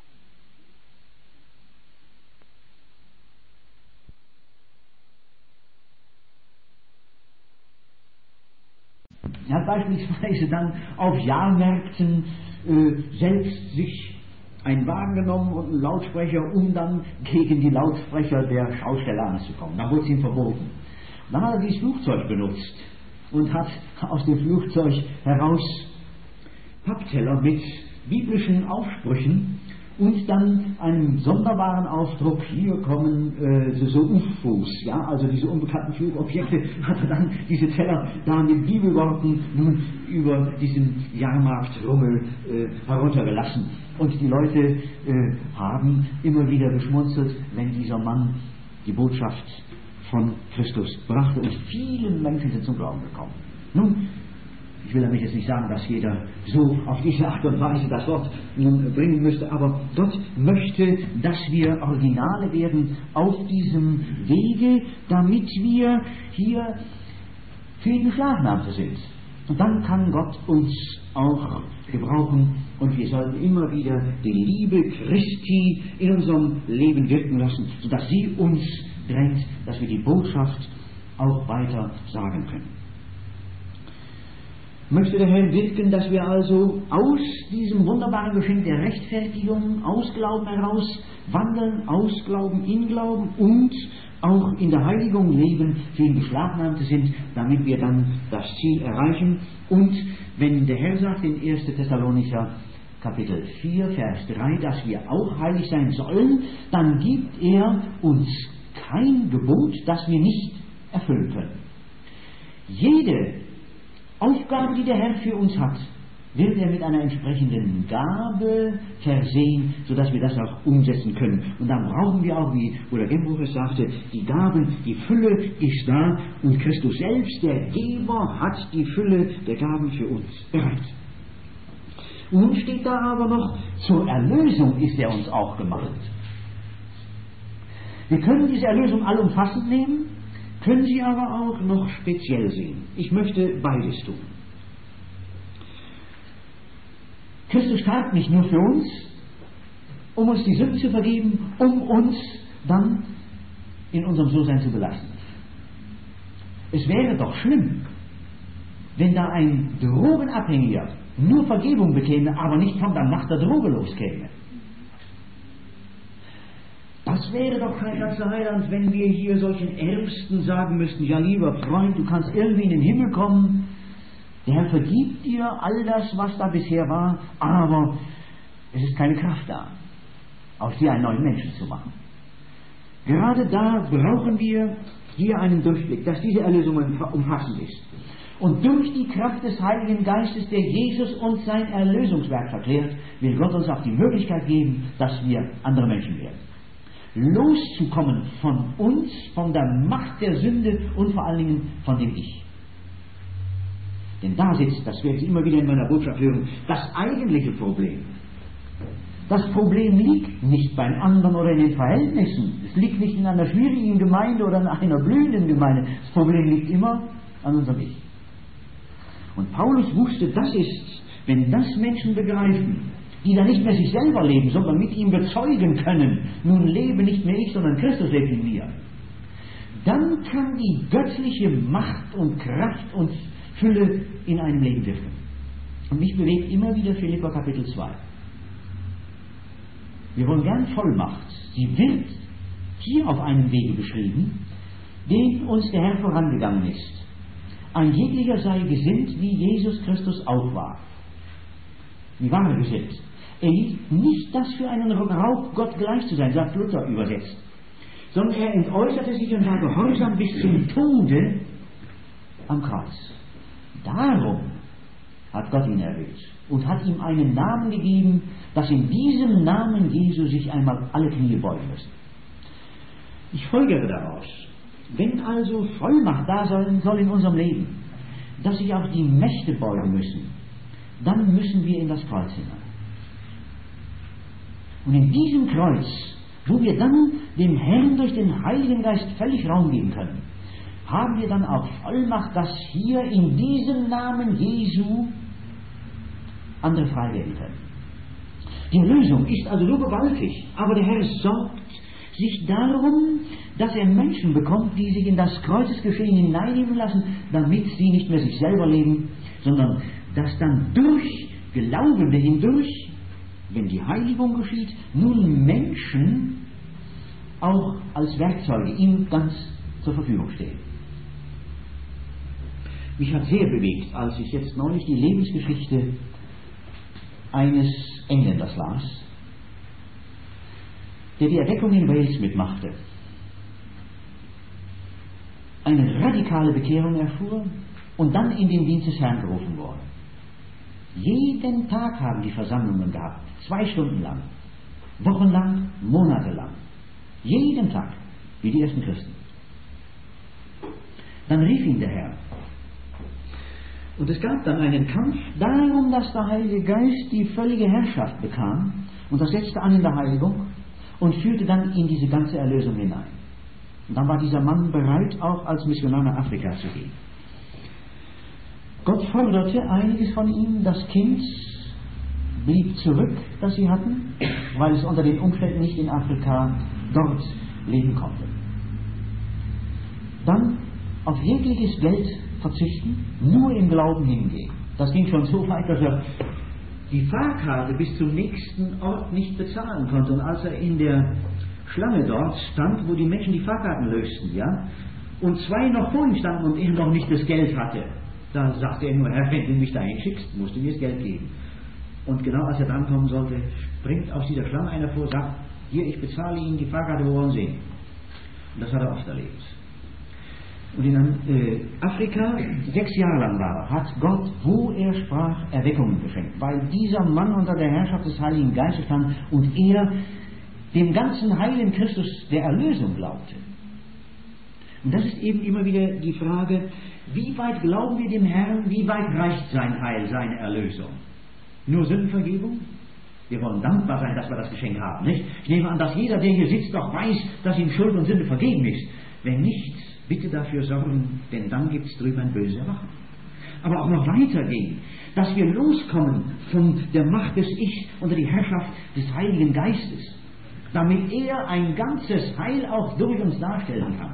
Er hat beispielsweise dann auf Jahrmärkten selbst sich einen Wagen genommen und einen Lautsprecher, um dann gegen die Lautsprecher der Schausteller anzukommen. Dann wurde es ihm verboten. Dann hat er dieses Flugzeug benutzt und hat aus dem Flugzeug heraus Pappteller mit biblischen Aufsprüchen und dann einen sonderbaren Ausdruck, hier kommen so UFOs, ja, also diese unbekannten Flugobjekte, hat er dann diese Teller da mit Bibelworten nun über diesen Jahrmarktrummel heruntergelassen. Und die Leute haben immer wieder geschmunzelt, wenn dieser Mann die Botschaft von Christus brachte. Und vielen Menschen sind zum Glauben gekommen. Nun, ich will damit jetzt nicht sagen, dass jeder so auf diese Art und Weise das Wort nun bringen müsste, aber Gott möchte, dass wir Originale werden auf diesem Wege, damit wir hier für ihn Beschlagnahmte sind. Und dann kann Gott uns auch gebrauchen und wir sollten immer wieder die Liebe Christi in unserem Leben wirken lassen, sodass sie uns drängt, dass wir die Botschaft auch weiter sagen können. Möchte der Herr wirken, dass wir also aus diesem wunderbaren Geschenk der Rechtfertigung, aus Glauben heraus wandeln, aus Glauben in Glauben und auch in der Heiligung leben, für ihn Beschlagnahmte sind, damit wir dann das Ziel erreichen. Und wenn der Herr sagt in 1. Thessalonicher Kapitel 4, Vers 3, dass wir auch heilig sein sollen, dann gibt er uns kein Gebot, das wir nicht erfüllen können. Jede Aufgabe, die der Herr für uns hat, wird er mit einer entsprechenden Gabe versehen, sodass wir das auch umsetzen können. Und dann brauchen wir auch, wie Bruder Gembruch es sagte, die Gaben, die Fülle ist da und Christus selbst, der Geber, hat die Fülle der Gaben für uns bereit. Nun steht da aber noch, zur Erlösung ist er uns auch gemacht. Wir können diese Erlösung allumfassend nehmen, können sie aber auch noch speziell sehen. Ich möchte beides tun. Christus starb nicht nur für uns, um uns die Sünden zu vergeben, um uns dann in unserem So-Sein zu belassen. Es wäre doch schlimm, wenn da ein Drogenabhängiger nur Vergebung bekäme, aber nicht von der Macht der Droge loskäme. Das wäre doch kein ganzer Heiland, wenn wir hier solchen Ärmsten sagen müssten, ja lieber Freund, du kannst irgendwie in den Himmel kommen, der Herr vergibt dir all das, was da bisher war, aber es ist keine Kraft da, aus dir einen neuen Menschen zu machen. Gerade da brauchen wir hier einen Durchblick, dass diese Erlösung umfassend ist. Und durch die Kraft des Heiligen Geistes, der Jesus uns sein Erlösungswerk verklärt, will Gott uns auch die Möglichkeit geben, dass wir andere Menschen werden. Loszukommen von uns, von der Macht der Sünde und vor allen Dingen von dem Ich. Denn da sitzt, das werde ich immer wieder in meiner Botschaft hören, das eigentliche Problem. Das Problem liegt nicht beim anderen oder in den Verhältnissen. Es liegt nicht in einer schwierigen Gemeinde oder in einer blühenden Gemeinde. Das Problem liegt immer an unserem Ich. Und Paulus wusste, das ist, wenn das Menschen begreifen, die dann nicht mehr sich selber leben, sondern mit ihm bezeugen können, nun lebe nicht mehr ich, sondern Christus lebt in mir. Dann kann die göttliche Macht und Kraft uns Fülle in einem Leben wirken. Und mich bewegt immer wieder Philipper Kapitel 2. Wir wollen gern Vollmacht. Sie wird hier auf einem Wege beschrieben, den uns der Herr vorangegangen ist. Ein jeglicher sei gesinnt, wie Jesus Christus auch war. Wie war er gesinnt? Er hielt nicht das für einen Raub, Gott gleich zu sein, sagt Luther übersetzt, sondern er entäußerte sich und war gehorsam bis zum Tode am Kreuz. Darum hat Gott ihn erhöht und hat ihm einen Namen gegeben, dass in diesem Namen Jesu sich einmal alle Knie beugen müssen. Ich folgere daraus, wenn also Vollmacht da sein soll in unserem Leben, dass sich auch die Mächte beugen müssen, dann müssen wir in das Kreuz hinein. Und in diesem Kreuz, wo wir dann dem Herrn durch den Heiligen Geist völlig Raum geben können, haben wir dann auch Vollmacht, dass hier in diesem Namen Jesu andere frei werden können. Die Lösung ist also so gewaltig, aber der Herr sorgt sich darum, dass er Menschen bekommt, die sich in das Kreuzesgeschehen hineinnehmen lassen, damit sie nicht mehr sich selber leben, sondern dass dann durch Glaubende hindurch, wenn die Heiligung geschieht, nun Menschen auch als Werkzeuge ihm ganz zur Verfügung stehen. Mich hat sehr bewegt, als ich jetzt neulich die Lebensgeschichte eines Engländers las, der die Erweckung in Wales mitmachte, eine radikale Bekehrung erfuhr und dann in den Dienst des Herrn gerufen wurde. Jeden Tag haben die Versammlungen gehabt, 2 Stunden lang, wochenlang, monatelang, jeden Tag, wie die ersten Christen. Dann rief ihn der Herr. Und es gab dann einen Kampf darum, dass der Heilige Geist die völlige Herrschaft bekam, und das setzte an in der Heiligung und führte dann in diese ganze Erlösung hinein. Und dann war dieser Mann bereit, auch als Missionar nach Afrika zu gehen. Gott forderte einiges von ihm. Das Kind blieb zurück, das sie hatten, weil es unter den Umständen nicht in Afrika dort leben konnte. Dann auf jegliches Geld verzichten, nur im Glauben hingehen. Das ging schon so weit, dass er die Fahrkarte bis zum nächsten Ort nicht bezahlen konnte. Und als er in der Schlange dort stand, wo die Menschen die Fahrkarten lösten, ja, und 2 noch vor ihm standen und er noch nicht das Geld hatte, da sagte er nur: Herr, wenn du mich dahin schickst, musst du mir das Geld geben. Und genau als er drankommen sollte, springt aus dieser Schlange einer vor, sagt: Hier, ich bezahle Ihnen die Fahrkarte, wo wollen Sie hin? Und das hat er oft erlebt. Und in Afrika, 6 Jahre lang war er, hat Gott, wo er sprach, Erweckungen geschenkt, weil dieser Mann unter der Herrschaft des Heiligen Geistes stand und er dem ganzen heiligen Christus der Erlösung glaubte. Und das ist eben immer wieder die Frage, wie weit glauben wir dem Herrn, wie weit reicht sein Heil, seine Erlösung? Nur Sündenvergebung? Wir wollen dankbar sein, dass wir das Geschenk haben, nicht? Ich nehme an, dass jeder, der hier sitzt, doch weiß, dass ihm Schuld und Sünde vergeben ist. Wenn nicht, bitte dafür sorgen, denn dann gibt es drüber ein böses Erwachen. Aber auch noch weitergehen, dass wir loskommen von der Macht des Ich unter die Herrschaft des Heiligen Geistes, damit er ein ganzes Heil auch durch uns darstellen kann.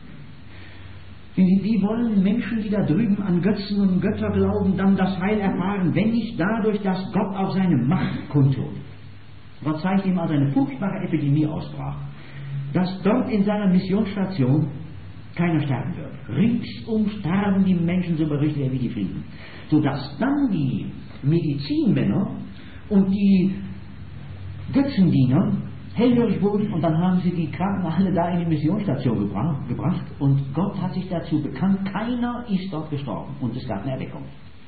Wie wollen Menschen, die da drüben an Götzen und Götter glauben, dann das Heil erfahren, wenn nicht dadurch, dass Gott auch seine Macht kundtut? Gott zeigt ihm, als eine furchtbare Epidemie ausbrach, dass dort in seiner Missionsstation keiner sterben wird. Ringsum starben die Menschen, so berichtet er, wie die Fliegen. Sodass dann die Medizinmänner und die Götzendiener hellhörig wurden und dann haben sie die Kranken alle da in die Missionsstation gebracht und Gott hat sich dazu bekannt, keiner ist dort gestorben und es gab eine Erweckung.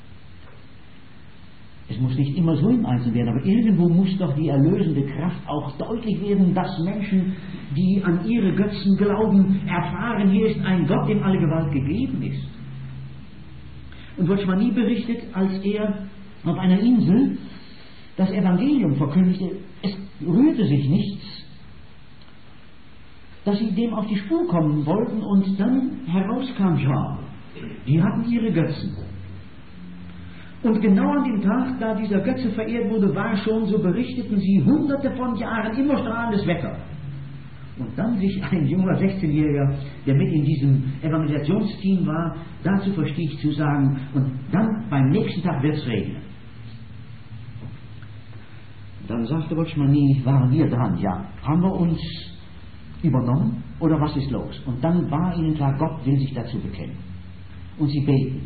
Es muss nicht immer so im Einzelnen werden, aber irgendwo muss doch die erlösende Kraft auch deutlich werden, dass Menschen, die an ihre Götzen glauben, erfahren, hier ist ein Gott, dem alle Gewalt gegeben ist. Und Watchmani berichtet, als er auf einer Insel das Evangelium verkündigte, es rührte sich nichts, dass sie dem auf die Spur kommen wollten und dann herauskam, ja, die hatten ihre Götzen. Und genau an dem Tag, da dieser Götze verehrt wurde, war schon, so berichteten sie, Hunderte von Jahren immer strahlendes Wetter. Und dann sich ein junger 16-Jähriger, der mit in diesem Evangelisationsteam war, dazu verstieg zu sagen, und dann beim nächsten Tag wird es regnen. Dann sagte Watchmani, waren wir dran, ja, haben wir uns übernommen oder was ist los? Und dann war ihnen klar, Gott will sich dazu bekennen. Und sie beten.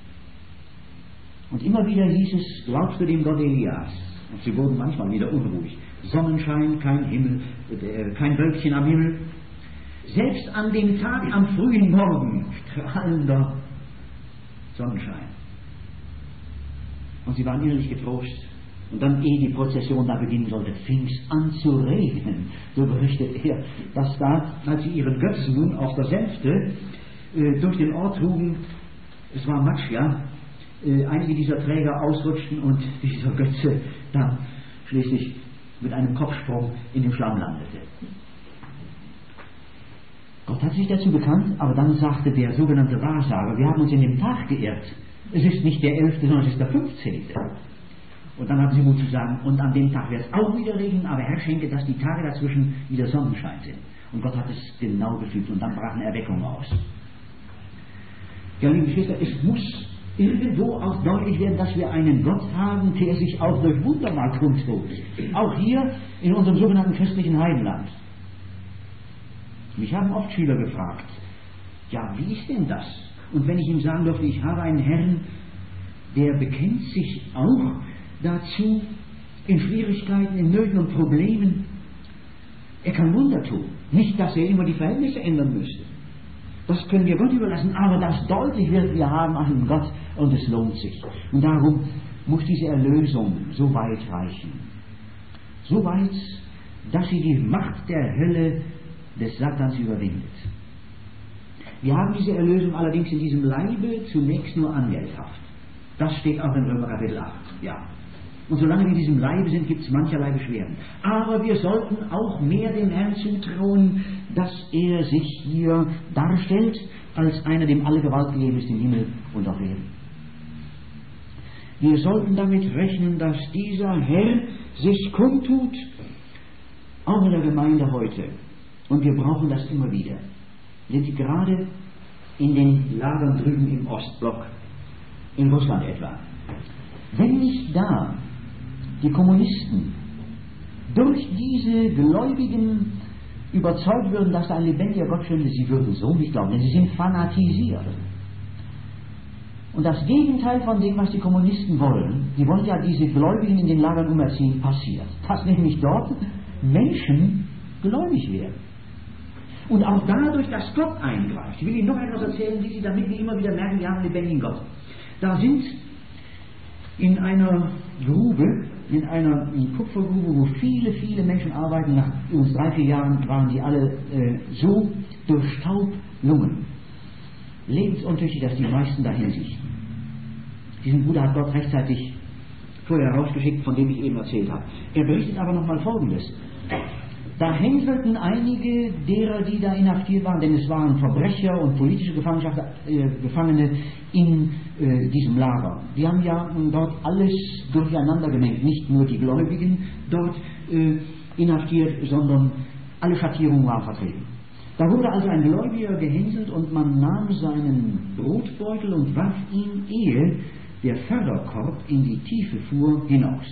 Und immer wieder hieß es, glaubst du dem Gott Elias? Und sie wurden manchmal wieder unruhig. Sonnenschein, kein Himmel, kein Wölkchen am Himmel. Selbst an dem Tag am frühen Morgen strahlender Sonnenschein. Und sie waren innerlich getrost. Und dann, ehe die Prozession da beginnen sollte, fing es an zu regnen. So berichtet er, dass da, als sie ihren Götzen nun auf der Sänfte durch den Ort trugen, es war Matsch, ja, einige dieser Träger ausrutschten und dieser Götze dann schließlich mit einem Kopfsprung in dem Schlamm landete. Gott hat sich dazu bekannt, aber dann sagte der sogenannte Wahrsager, wir haben uns in dem Tag geirrt. Es ist nicht der 11., sondern es ist der 15. Und dann haben sie Mut zu sagen, und an dem Tag wird es auch wieder regnen, aber Herr schenke, dass die Tage dazwischen wieder Sonnenschein sind. Und Gott hat es genau gefügt und dann brach eine Erweckung aus. Ja, liebe Geschwister, es muss irgendwo auch deutlich werden, dass wir einen Gott haben, der sich auch durch Wunder mal kundtut. Auch hier in unserem sogenannten christlichen Heidenland. Mich haben oft Schüler gefragt, ja, wie ist denn das? Und wenn ich ihm sagen durfte, ich habe einen Herrn, der bekennt sich auch dazu, in Schwierigkeiten, in Nöten und Problemen. Er kann Wunder tun. Nicht, dass er immer die Verhältnisse ändern müsste. Das können wir Gott überlassen, aber das deutlich wird, wir haben einen Gott und es lohnt sich. Und darum muss diese Erlösung so weit reichen. So weit, dass sie die Macht der Hölle des Satans überwindet. Wir haben diese Erlösung allerdings in diesem Leibe zunächst nur angelthaft. Das steht auch in Römer Kapitel 8. Ja. Und solange wir in diesem Leibe sind, gibt es mancherlei Beschwerden. Aber wir sollten auch mehr dem Herrn zutrauen, dass er sich hier darstellt, als einer, dem alle Gewalt gegeben ist im Himmel und auf Erden. Wir sollten damit rechnen, dass dieser Herr sich kundtut, auch in der Gemeinde heute. Und wir brauchen das immer wieder. Sind Sie gerade in den Lagern drüben im Ostblock, in Russland etwa. Wenn nicht da die Kommunisten durch diese Gläubigen überzeugt würden, dass da ein lebendiger Gott stünde, sie würden so nicht glauben, denn sie sind fanatisiert. Und das Gegenteil von dem, was die Kommunisten wollen, die wollen ja diese Gläubigen in den Lagern umerziehen, passiert. Dass nämlich dort Menschen gläubig werden. Und auch dadurch, dass Gott eingreift. Ich will Ihnen noch etwas erzählen, wie Sie damit immer wieder merken, wir haben einen lebendigen Gott. Da sind in einer Grube, in einer Kupfergrube, wo viele, viele Menschen arbeiten, nach uns 3-4 Jahren waren die alle so durch Staublungen lebensuntüchtig, dass die meisten dahin sichten. Diesen Bruder hat Gott rechtzeitig vorher herausgeschickt, von dem ich eben erzählt habe. Er berichtet aber nochmal Folgendes. Da hänselten einige derer, die da inhaftiert waren, denn es waren Verbrecher und politische Gefangene in diesem Lager. Die haben ja dort alles durcheinander gemengt, nicht nur die Gläubigen dort inhaftiert, sondern alle Schattierungen waren vertreten. Da wurde also ein Gläubiger gehänselt und man nahm seinen Brotbeutel und warf ihn, ehe der Förderkorb in die Tiefe fuhr, hinaus.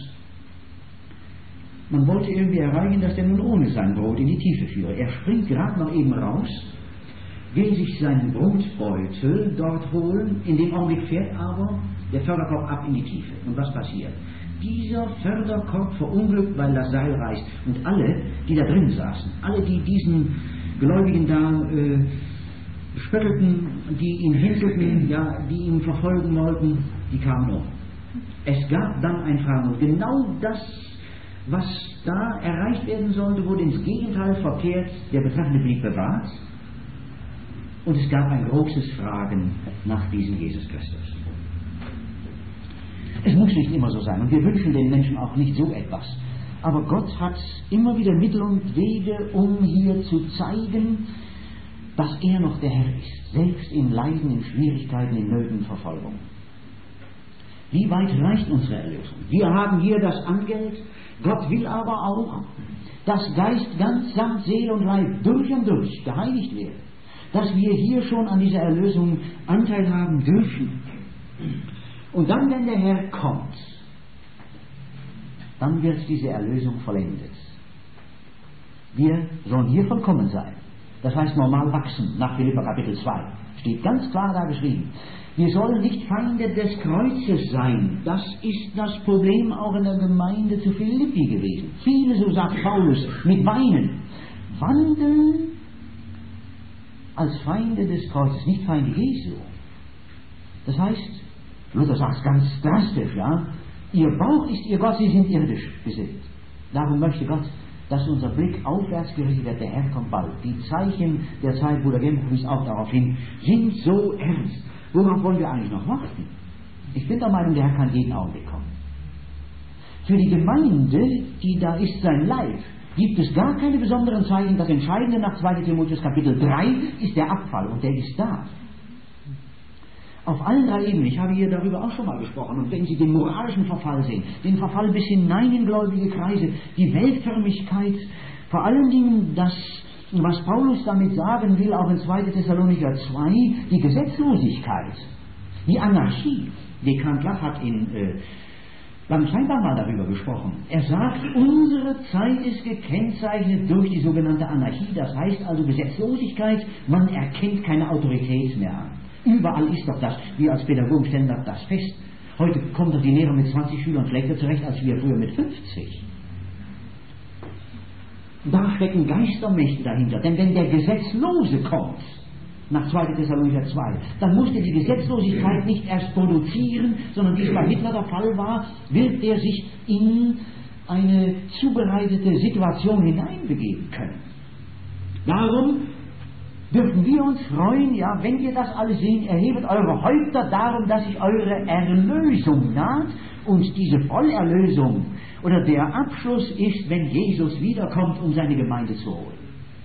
Man wollte irgendwie erreichen, dass der nun ohne sein Brot in die Tiefe führe. Er springt gerade noch eben raus, will sich seinen Brotbeutel dort holen, in dem Augenblick fährt aber der Förderkorb ab in die Tiefe. Und was passiert? Dieser Förderkorb verunglückt, weil das Seil reißt. Und alle, die da drin saßen, alle, die diesen Gläubigen da spöttelten, die ihn hänselten, ja, die ihn verfolgen wollten, die kamen um. Es gab dann ein Fragen. Und genau das, was da erreicht werden sollte, wurde ins Gegenteil verkehrt. Der Betreffende blieb bewahrt. Und es gab ein großes Fragen nach diesem Jesus Christus. Es muss nicht immer so sein. Und wir wünschen den Menschen auch nicht so etwas. Aber Gott hat immer wieder Mittel und Wege, um hier zu zeigen, dass er noch der Herr ist. Selbst in Leiden, in Schwierigkeiten, in Nöten, Verfolgung. Wie weit reicht unsere Erlösung? Wir haben hier das Angeld, Gott will aber auch, dass Geist ganz samt Seele und Leib durch und durch geheiligt wird, dass wir hier schon an dieser Erlösung Anteil haben dürfen. Und dann, wenn der Herr kommt, dann wird diese Erlösung vollendet. Wir sollen hier vollkommen sein. Das heißt normal wachsen, nach Philipper Kapitel 2. Steht ganz klar da geschrieben. Wir sollen nicht Feinde des Kreuzes sein. Das ist das Problem auch in der Gemeinde zu Philippi gewesen. Viele, so sagt Paulus, mit Weinen wandeln als Feinde des Kreuzes, nicht Feinde Jesu. Das heißt, Luther sagt es ganz drastisch, ja, ihr Bauch ist ihr Gott, sie sind irdisch gesinnt. Darum möchte Gott, dass unser Blick aufwärts gerichtet wird, der Herr kommt bald. Die Zeichen der Zeit, Bruder Gembuch wies auch darauf hin, sind so ernst. Worauf wollen wir eigentlich noch warten? Ich bin der Meinung, der Herr kann jeden Augenblick kommen. Für die Gemeinde, die da ist sein Leib, gibt es gar keine besonderen Zeichen. Das Entscheidende nach 2. Timotheus Kapitel 3 ist der Abfall und der ist da. Auf allen 3 Ebenen, ich habe hier darüber auch schon mal gesprochen, und wenn Sie den moralischen Verfall sehen, den Verfall bis hinein in gläubige Kreise, die Weltförmigkeit, vor allen Dingen das, was Paulus damit sagen will, auch in 2. Thessalonicher 2, die Gesetzlosigkeit, die Anarchie. Dekant Lach hat in Langscheinbach mal darüber gesprochen. Er sagt, unsere Zeit ist gekennzeichnet durch die sogenannte Anarchie, das heißt also Gesetzlosigkeit, man erkennt keine Autorität mehr an. Überall ist doch das, wir als Pädagogen stellen das fest. Heute kommt doch die Lehre mit 20 Schülern schlechter zurecht, als wir früher mit 50. Da stecken Geistermächte dahinter, denn wenn der Gesetzlose kommt, nach 2. Thessalonicher 2, dann musste die Gesetzlosigkeit nicht erst produzieren, sondern wie es bei Hitler der Fall war, wird er sich in eine zubereitete Situation hineinbegeben können. Darum dürfen wir uns freuen, ja, wenn wir das alles sehen, erhebet eure Häupter darum, dass sich eure Erlösung naht und diese Vollerlösung oder der Abschluss ist, wenn Jesus wiederkommt, um seine Gemeinde zu holen.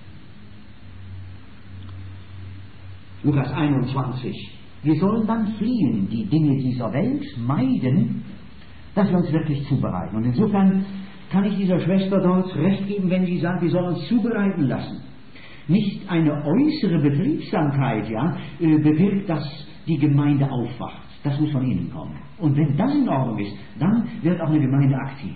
Lukas 21. Wir sollen dann fliehen, die Dinge dieser Welt, meiden, dass wir uns wirklich zubereiten. Und insofern kann ich dieser Schwester dort recht geben, wenn sie sagt, wir sollen uns zubereiten lassen. Nicht eine äußere Betriebsamkeit, ja, bewirkt, dass die Gemeinde aufwacht. Das muss von innen kommen. Und wenn das in Ordnung ist, dann wird auch eine Gemeinde aktiv.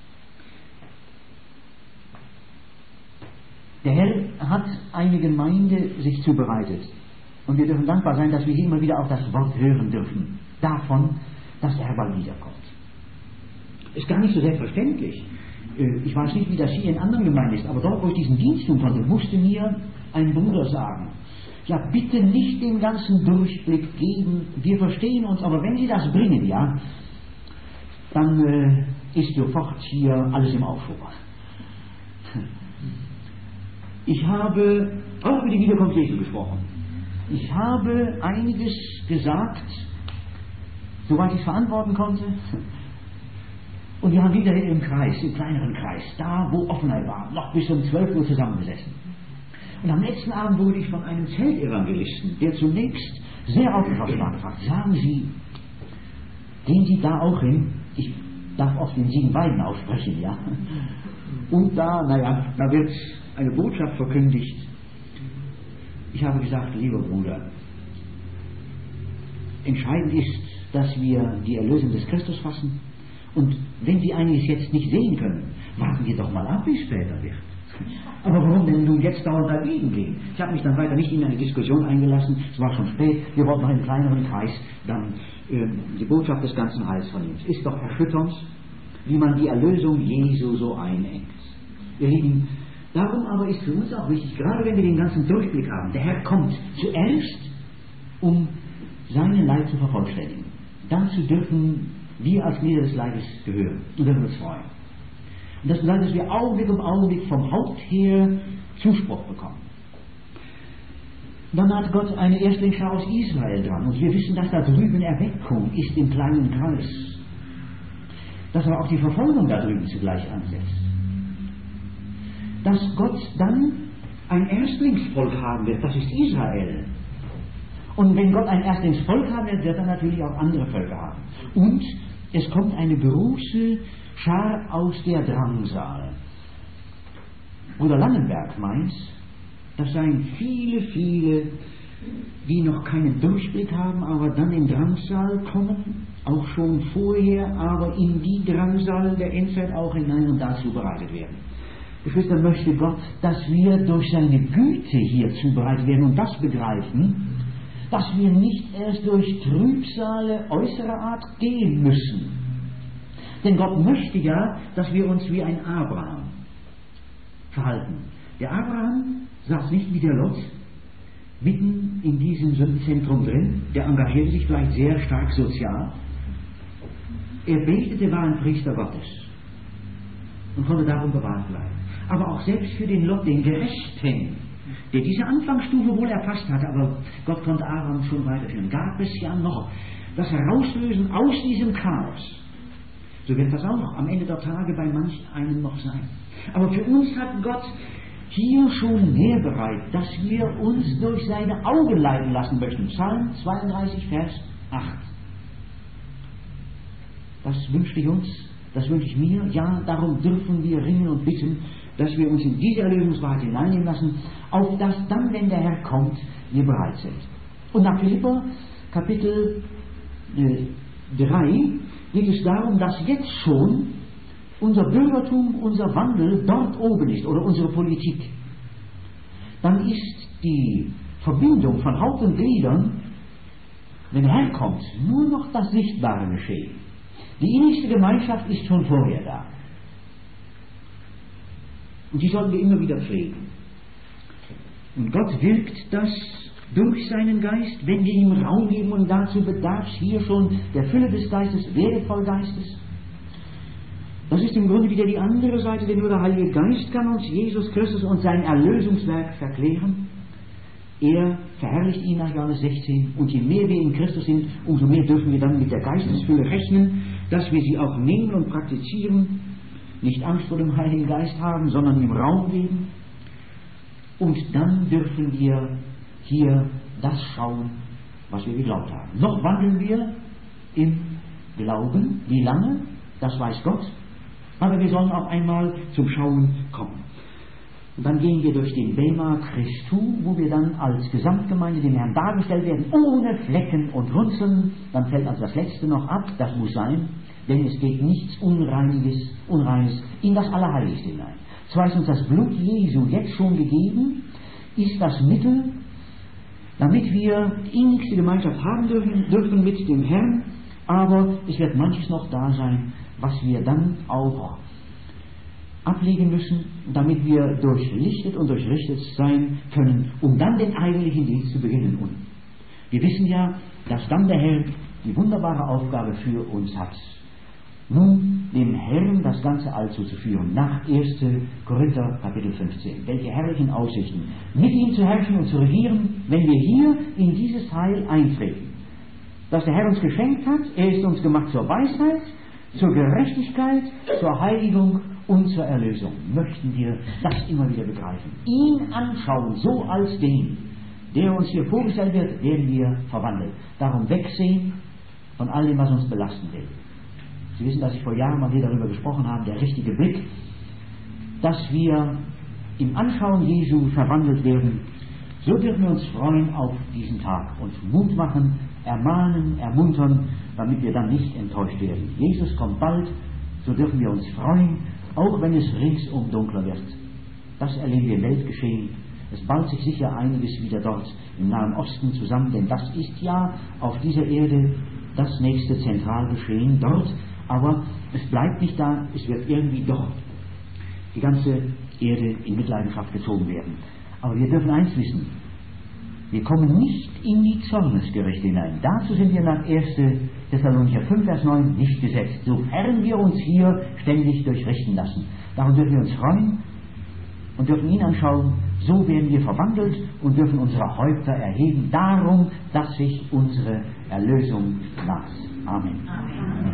Der Herr hat eine Gemeinde sich zubereitet. Und wir dürfen dankbar sein, dass wir hier immer wieder auch das Wort hören dürfen. Davon, dass der Herr bald wiederkommt. Ist gar nicht so selbstverständlich. Ich weiß nicht, wie das hier in anderen Gemeinden ist, aber dort, wo ich diesen Dienst tun konnte, musste mir ein Bruder sagen, ja, bitte nicht den ganzen Durchblick geben, wir verstehen uns, aber wenn Sie das bringen, ja, dann ist sofort hier alles im Aufruhr. Ich habe auch über die Wiederkunft Jesu gesprochen. Ich habe einiges gesagt, soweit ich es verantworten konnte. Und wir haben wieder im Kreis, im kleineren Kreis, da wo Offenheit war, noch bis um 12 Uhr zusammengesessen. Und am letzten Abend wurde ich von einem Zeltevangelisten, der zunächst sehr aufgefasst war, gefragt, sagen Sie, gehen Sie da auch hin? Ich darf oft in 7 Weiden aussprechen, ja. Und da wird eine Botschaft verkündigt. Ich habe gesagt, lieber Bruder, entscheidend ist, dass wir die Erlösung des Christus fassen. Und wenn Sie einiges jetzt nicht sehen können, warten wir doch mal ab, wie es später wird. Aber warum denn nun jetzt dauernd dagegen gehen? Ich habe mich dann weiter nicht in eine Diskussion eingelassen, es war schon spät, wir wollten noch im kleineren Kreis dann die Botschaft des ganzen Heils vernehmen. Es ist doch erschütternd, wie man die Erlösung Jesu so einengt. Ihr Lieben, darum aber ist für uns auch wichtig, gerade wenn wir den ganzen Durchblick haben, der Herr kommt zuerst, um seinen Leib zu vervollständigen. Dazu dürfen wir als Glieder des Leibes gehören und dürfen uns freuen. Und das bedeutet, dass wir Augenblick um Augenblick vom Haupt her Zuspruch bekommen. Dann hat Gott eine Erstlingsschar aus Israel dran. Und wir wissen, dass da drüben Erweckung ist im kleinen Kreis. Dass aber auch die Verfolgung da drüben zugleich ansetzt. Dass Gott dann ein Erstlingsvolk haben wird, das ist Israel. Und wenn Gott ein Erstlingsvolk haben wird, wird er natürlich auch andere Völker haben. Und es kommt eine große Schar aus der Drangsal. Bruder Langenberg meint, das seien viele, viele, die noch keinen Durchblick haben, aber dann in Drangsal kommen, auch schon vorher, aber in die Drangsal der Endzeit auch hinein und dazu bereitet werden. Geschwister, möchte Gott, dass wir durch seine Güte hier zubereitet werden und das begreifen, dass wir nicht erst durch Trübsale äußerer Art gehen müssen. Denn Gott möchte ja, dass wir uns wie ein Abraham verhalten. Der Abraham saß nicht wie der Lot mitten in diesem Sündenzentrum drin, der engagierte sich vielleicht sehr stark sozial. Er betete, war ein Priester Gottes und konnte darum bewahrt bleiben. Aber auch selbst für den Lot, den Gerechten, der diese Anfangsstufe wohl erfasst hatte, aber Gott konnte Abraham schon weiterführen, gab es ja noch das Herauslösen aus diesem Chaos. So wird das auch am Ende der Tage bei manch einem noch sein. Aber für uns hat Gott hier schon mehr bereit, dass wir uns durch seine Augen leiten lassen möchten. Psalm 32, Vers 8. Das wünschte ich uns, das wünsche ich mir. Ja, darum dürfen wir ringen und bitten, dass wir uns in diese Erlösungswahrheit hineinnehmen lassen, auf dass dann, wenn der Herr kommt, wir bereit sind. Und nach Philipper Kapitel 3 geht es darum, dass jetzt schon unser Bürgertum, unser Wandel dort oben ist oder unsere Politik. Dann ist die Verbindung von Haupt und Gliedern, wenn der Herr kommt, nur noch das Sichtbare geschehen. Die innigste Gemeinschaft ist schon vorher da. Und die sollten wir immer wieder pflegen. Und Gott wirkt das durch seinen Geist, wenn wir ihm Raum geben, und dazu bedarf es hier schon der Fülle des Geistes, werdet voll Geistes. Das ist im Grunde wieder die andere Seite, denn nur der Heilige Geist kann uns Jesus Christus und sein Erlösungswerk verklären. Er verherrlicht ihn nach Johannes 16, und je mehr wir in Christus sind, umso mehr dürfen wir dann mit der Geistesfülle rechnen, dass wir sie auch nehmen und praktizieren, nicht Angst vor dem Heiligen Geist haben, sondern ihm Raum geben. Und dann dürfen wir hier das schauen, was wir geglaubt haben. Noch wandeln wir im Glauben. Wie lange? Das weiß Gott. Aber wir sollen auch einmal zum Schauen kommen. Und dann gehen wir durch den Bema Christu, wo wir dann als Gesamtgemeinde dem Herrn dargestellt werden, ohne Flecken und Runzeln. Dann fällt also das Letzte noch ab, das muss sein, denn es geht nichts Unreines in das Allerheiligste hinein. Zwar ist uns das Blut Jesu jetzt schon gegeben, ist das Mittel, damit wir innigste Gemeinschaft haben dürfen mit dem Herrn, aber es wird manches noch da sein, was wir dann auch ablegen müssen, damit wir durchlichtet und durchrichtet sein können, um dann den eigentlichen Dienst zu beginnen. Und wir wissen ja, dass dann der Herr die wunderbare Aufgabe für uns hat, nun dem Herrn das ganze All zuzuführen, nach 1. Korinther Kapitel 15. Welche herrlichen Aussichten, mit ihm zu herrschen und zu regieren, wenn wir hier in dieses Heil eintreten, das der Herr uns geschenkt hat. Er ist uns gemacht zur Weisheit, zur Gerechtigkeit, zur Heiligung und zur Erlösung. Möchten wir das immer wieder begreifen. Ihn anschauen, so als den, der uns hier vorgestellt wird, werden wir verwandelt. Darum wegsehen von all dem, was uns belasten will. Sie wissen, dass ich vor Jahren mal hier darüber gesprochen habe, der richtige Blick, dass wir im Anschauen Jesu verwandelt werden. So dürfen wir uns freuen auf diesen Tag und Mut machen, ermahnen, ermuntern, damit wir dann nicht enttäuscht werden. Jesus kommt bald, so dürfen wir uns freuen, auch wenn es ringsum dunkler wird. Das erleben wir im Weltgeschehen. Es baut sich sicher einiges wieder dort im Nahen Osten zusammen, denn das ist ja auf dieser Erde das nächste Zentralgeschehen dort. Aber es bleibt nicht da, es wird irgendwie doch die ganze Erde in Mitleidenschaft gezogen werden. Aber wir dürfen eins wissen, wir kommen nicht in die Zornesgerichte hinein. Dazu sind wir nach 1. Thessalonicher 5, Vers 9 nicht gesetzt, sofern wir uns hier ständig durchrichten lassen. Darum dürfen wir uns freuen und dürfen ihn anschauen, so werden wir verwandelt und dürfen unsere Häupter erheben, darum, dass sich unsere Erlösung naht. Amen. Amen.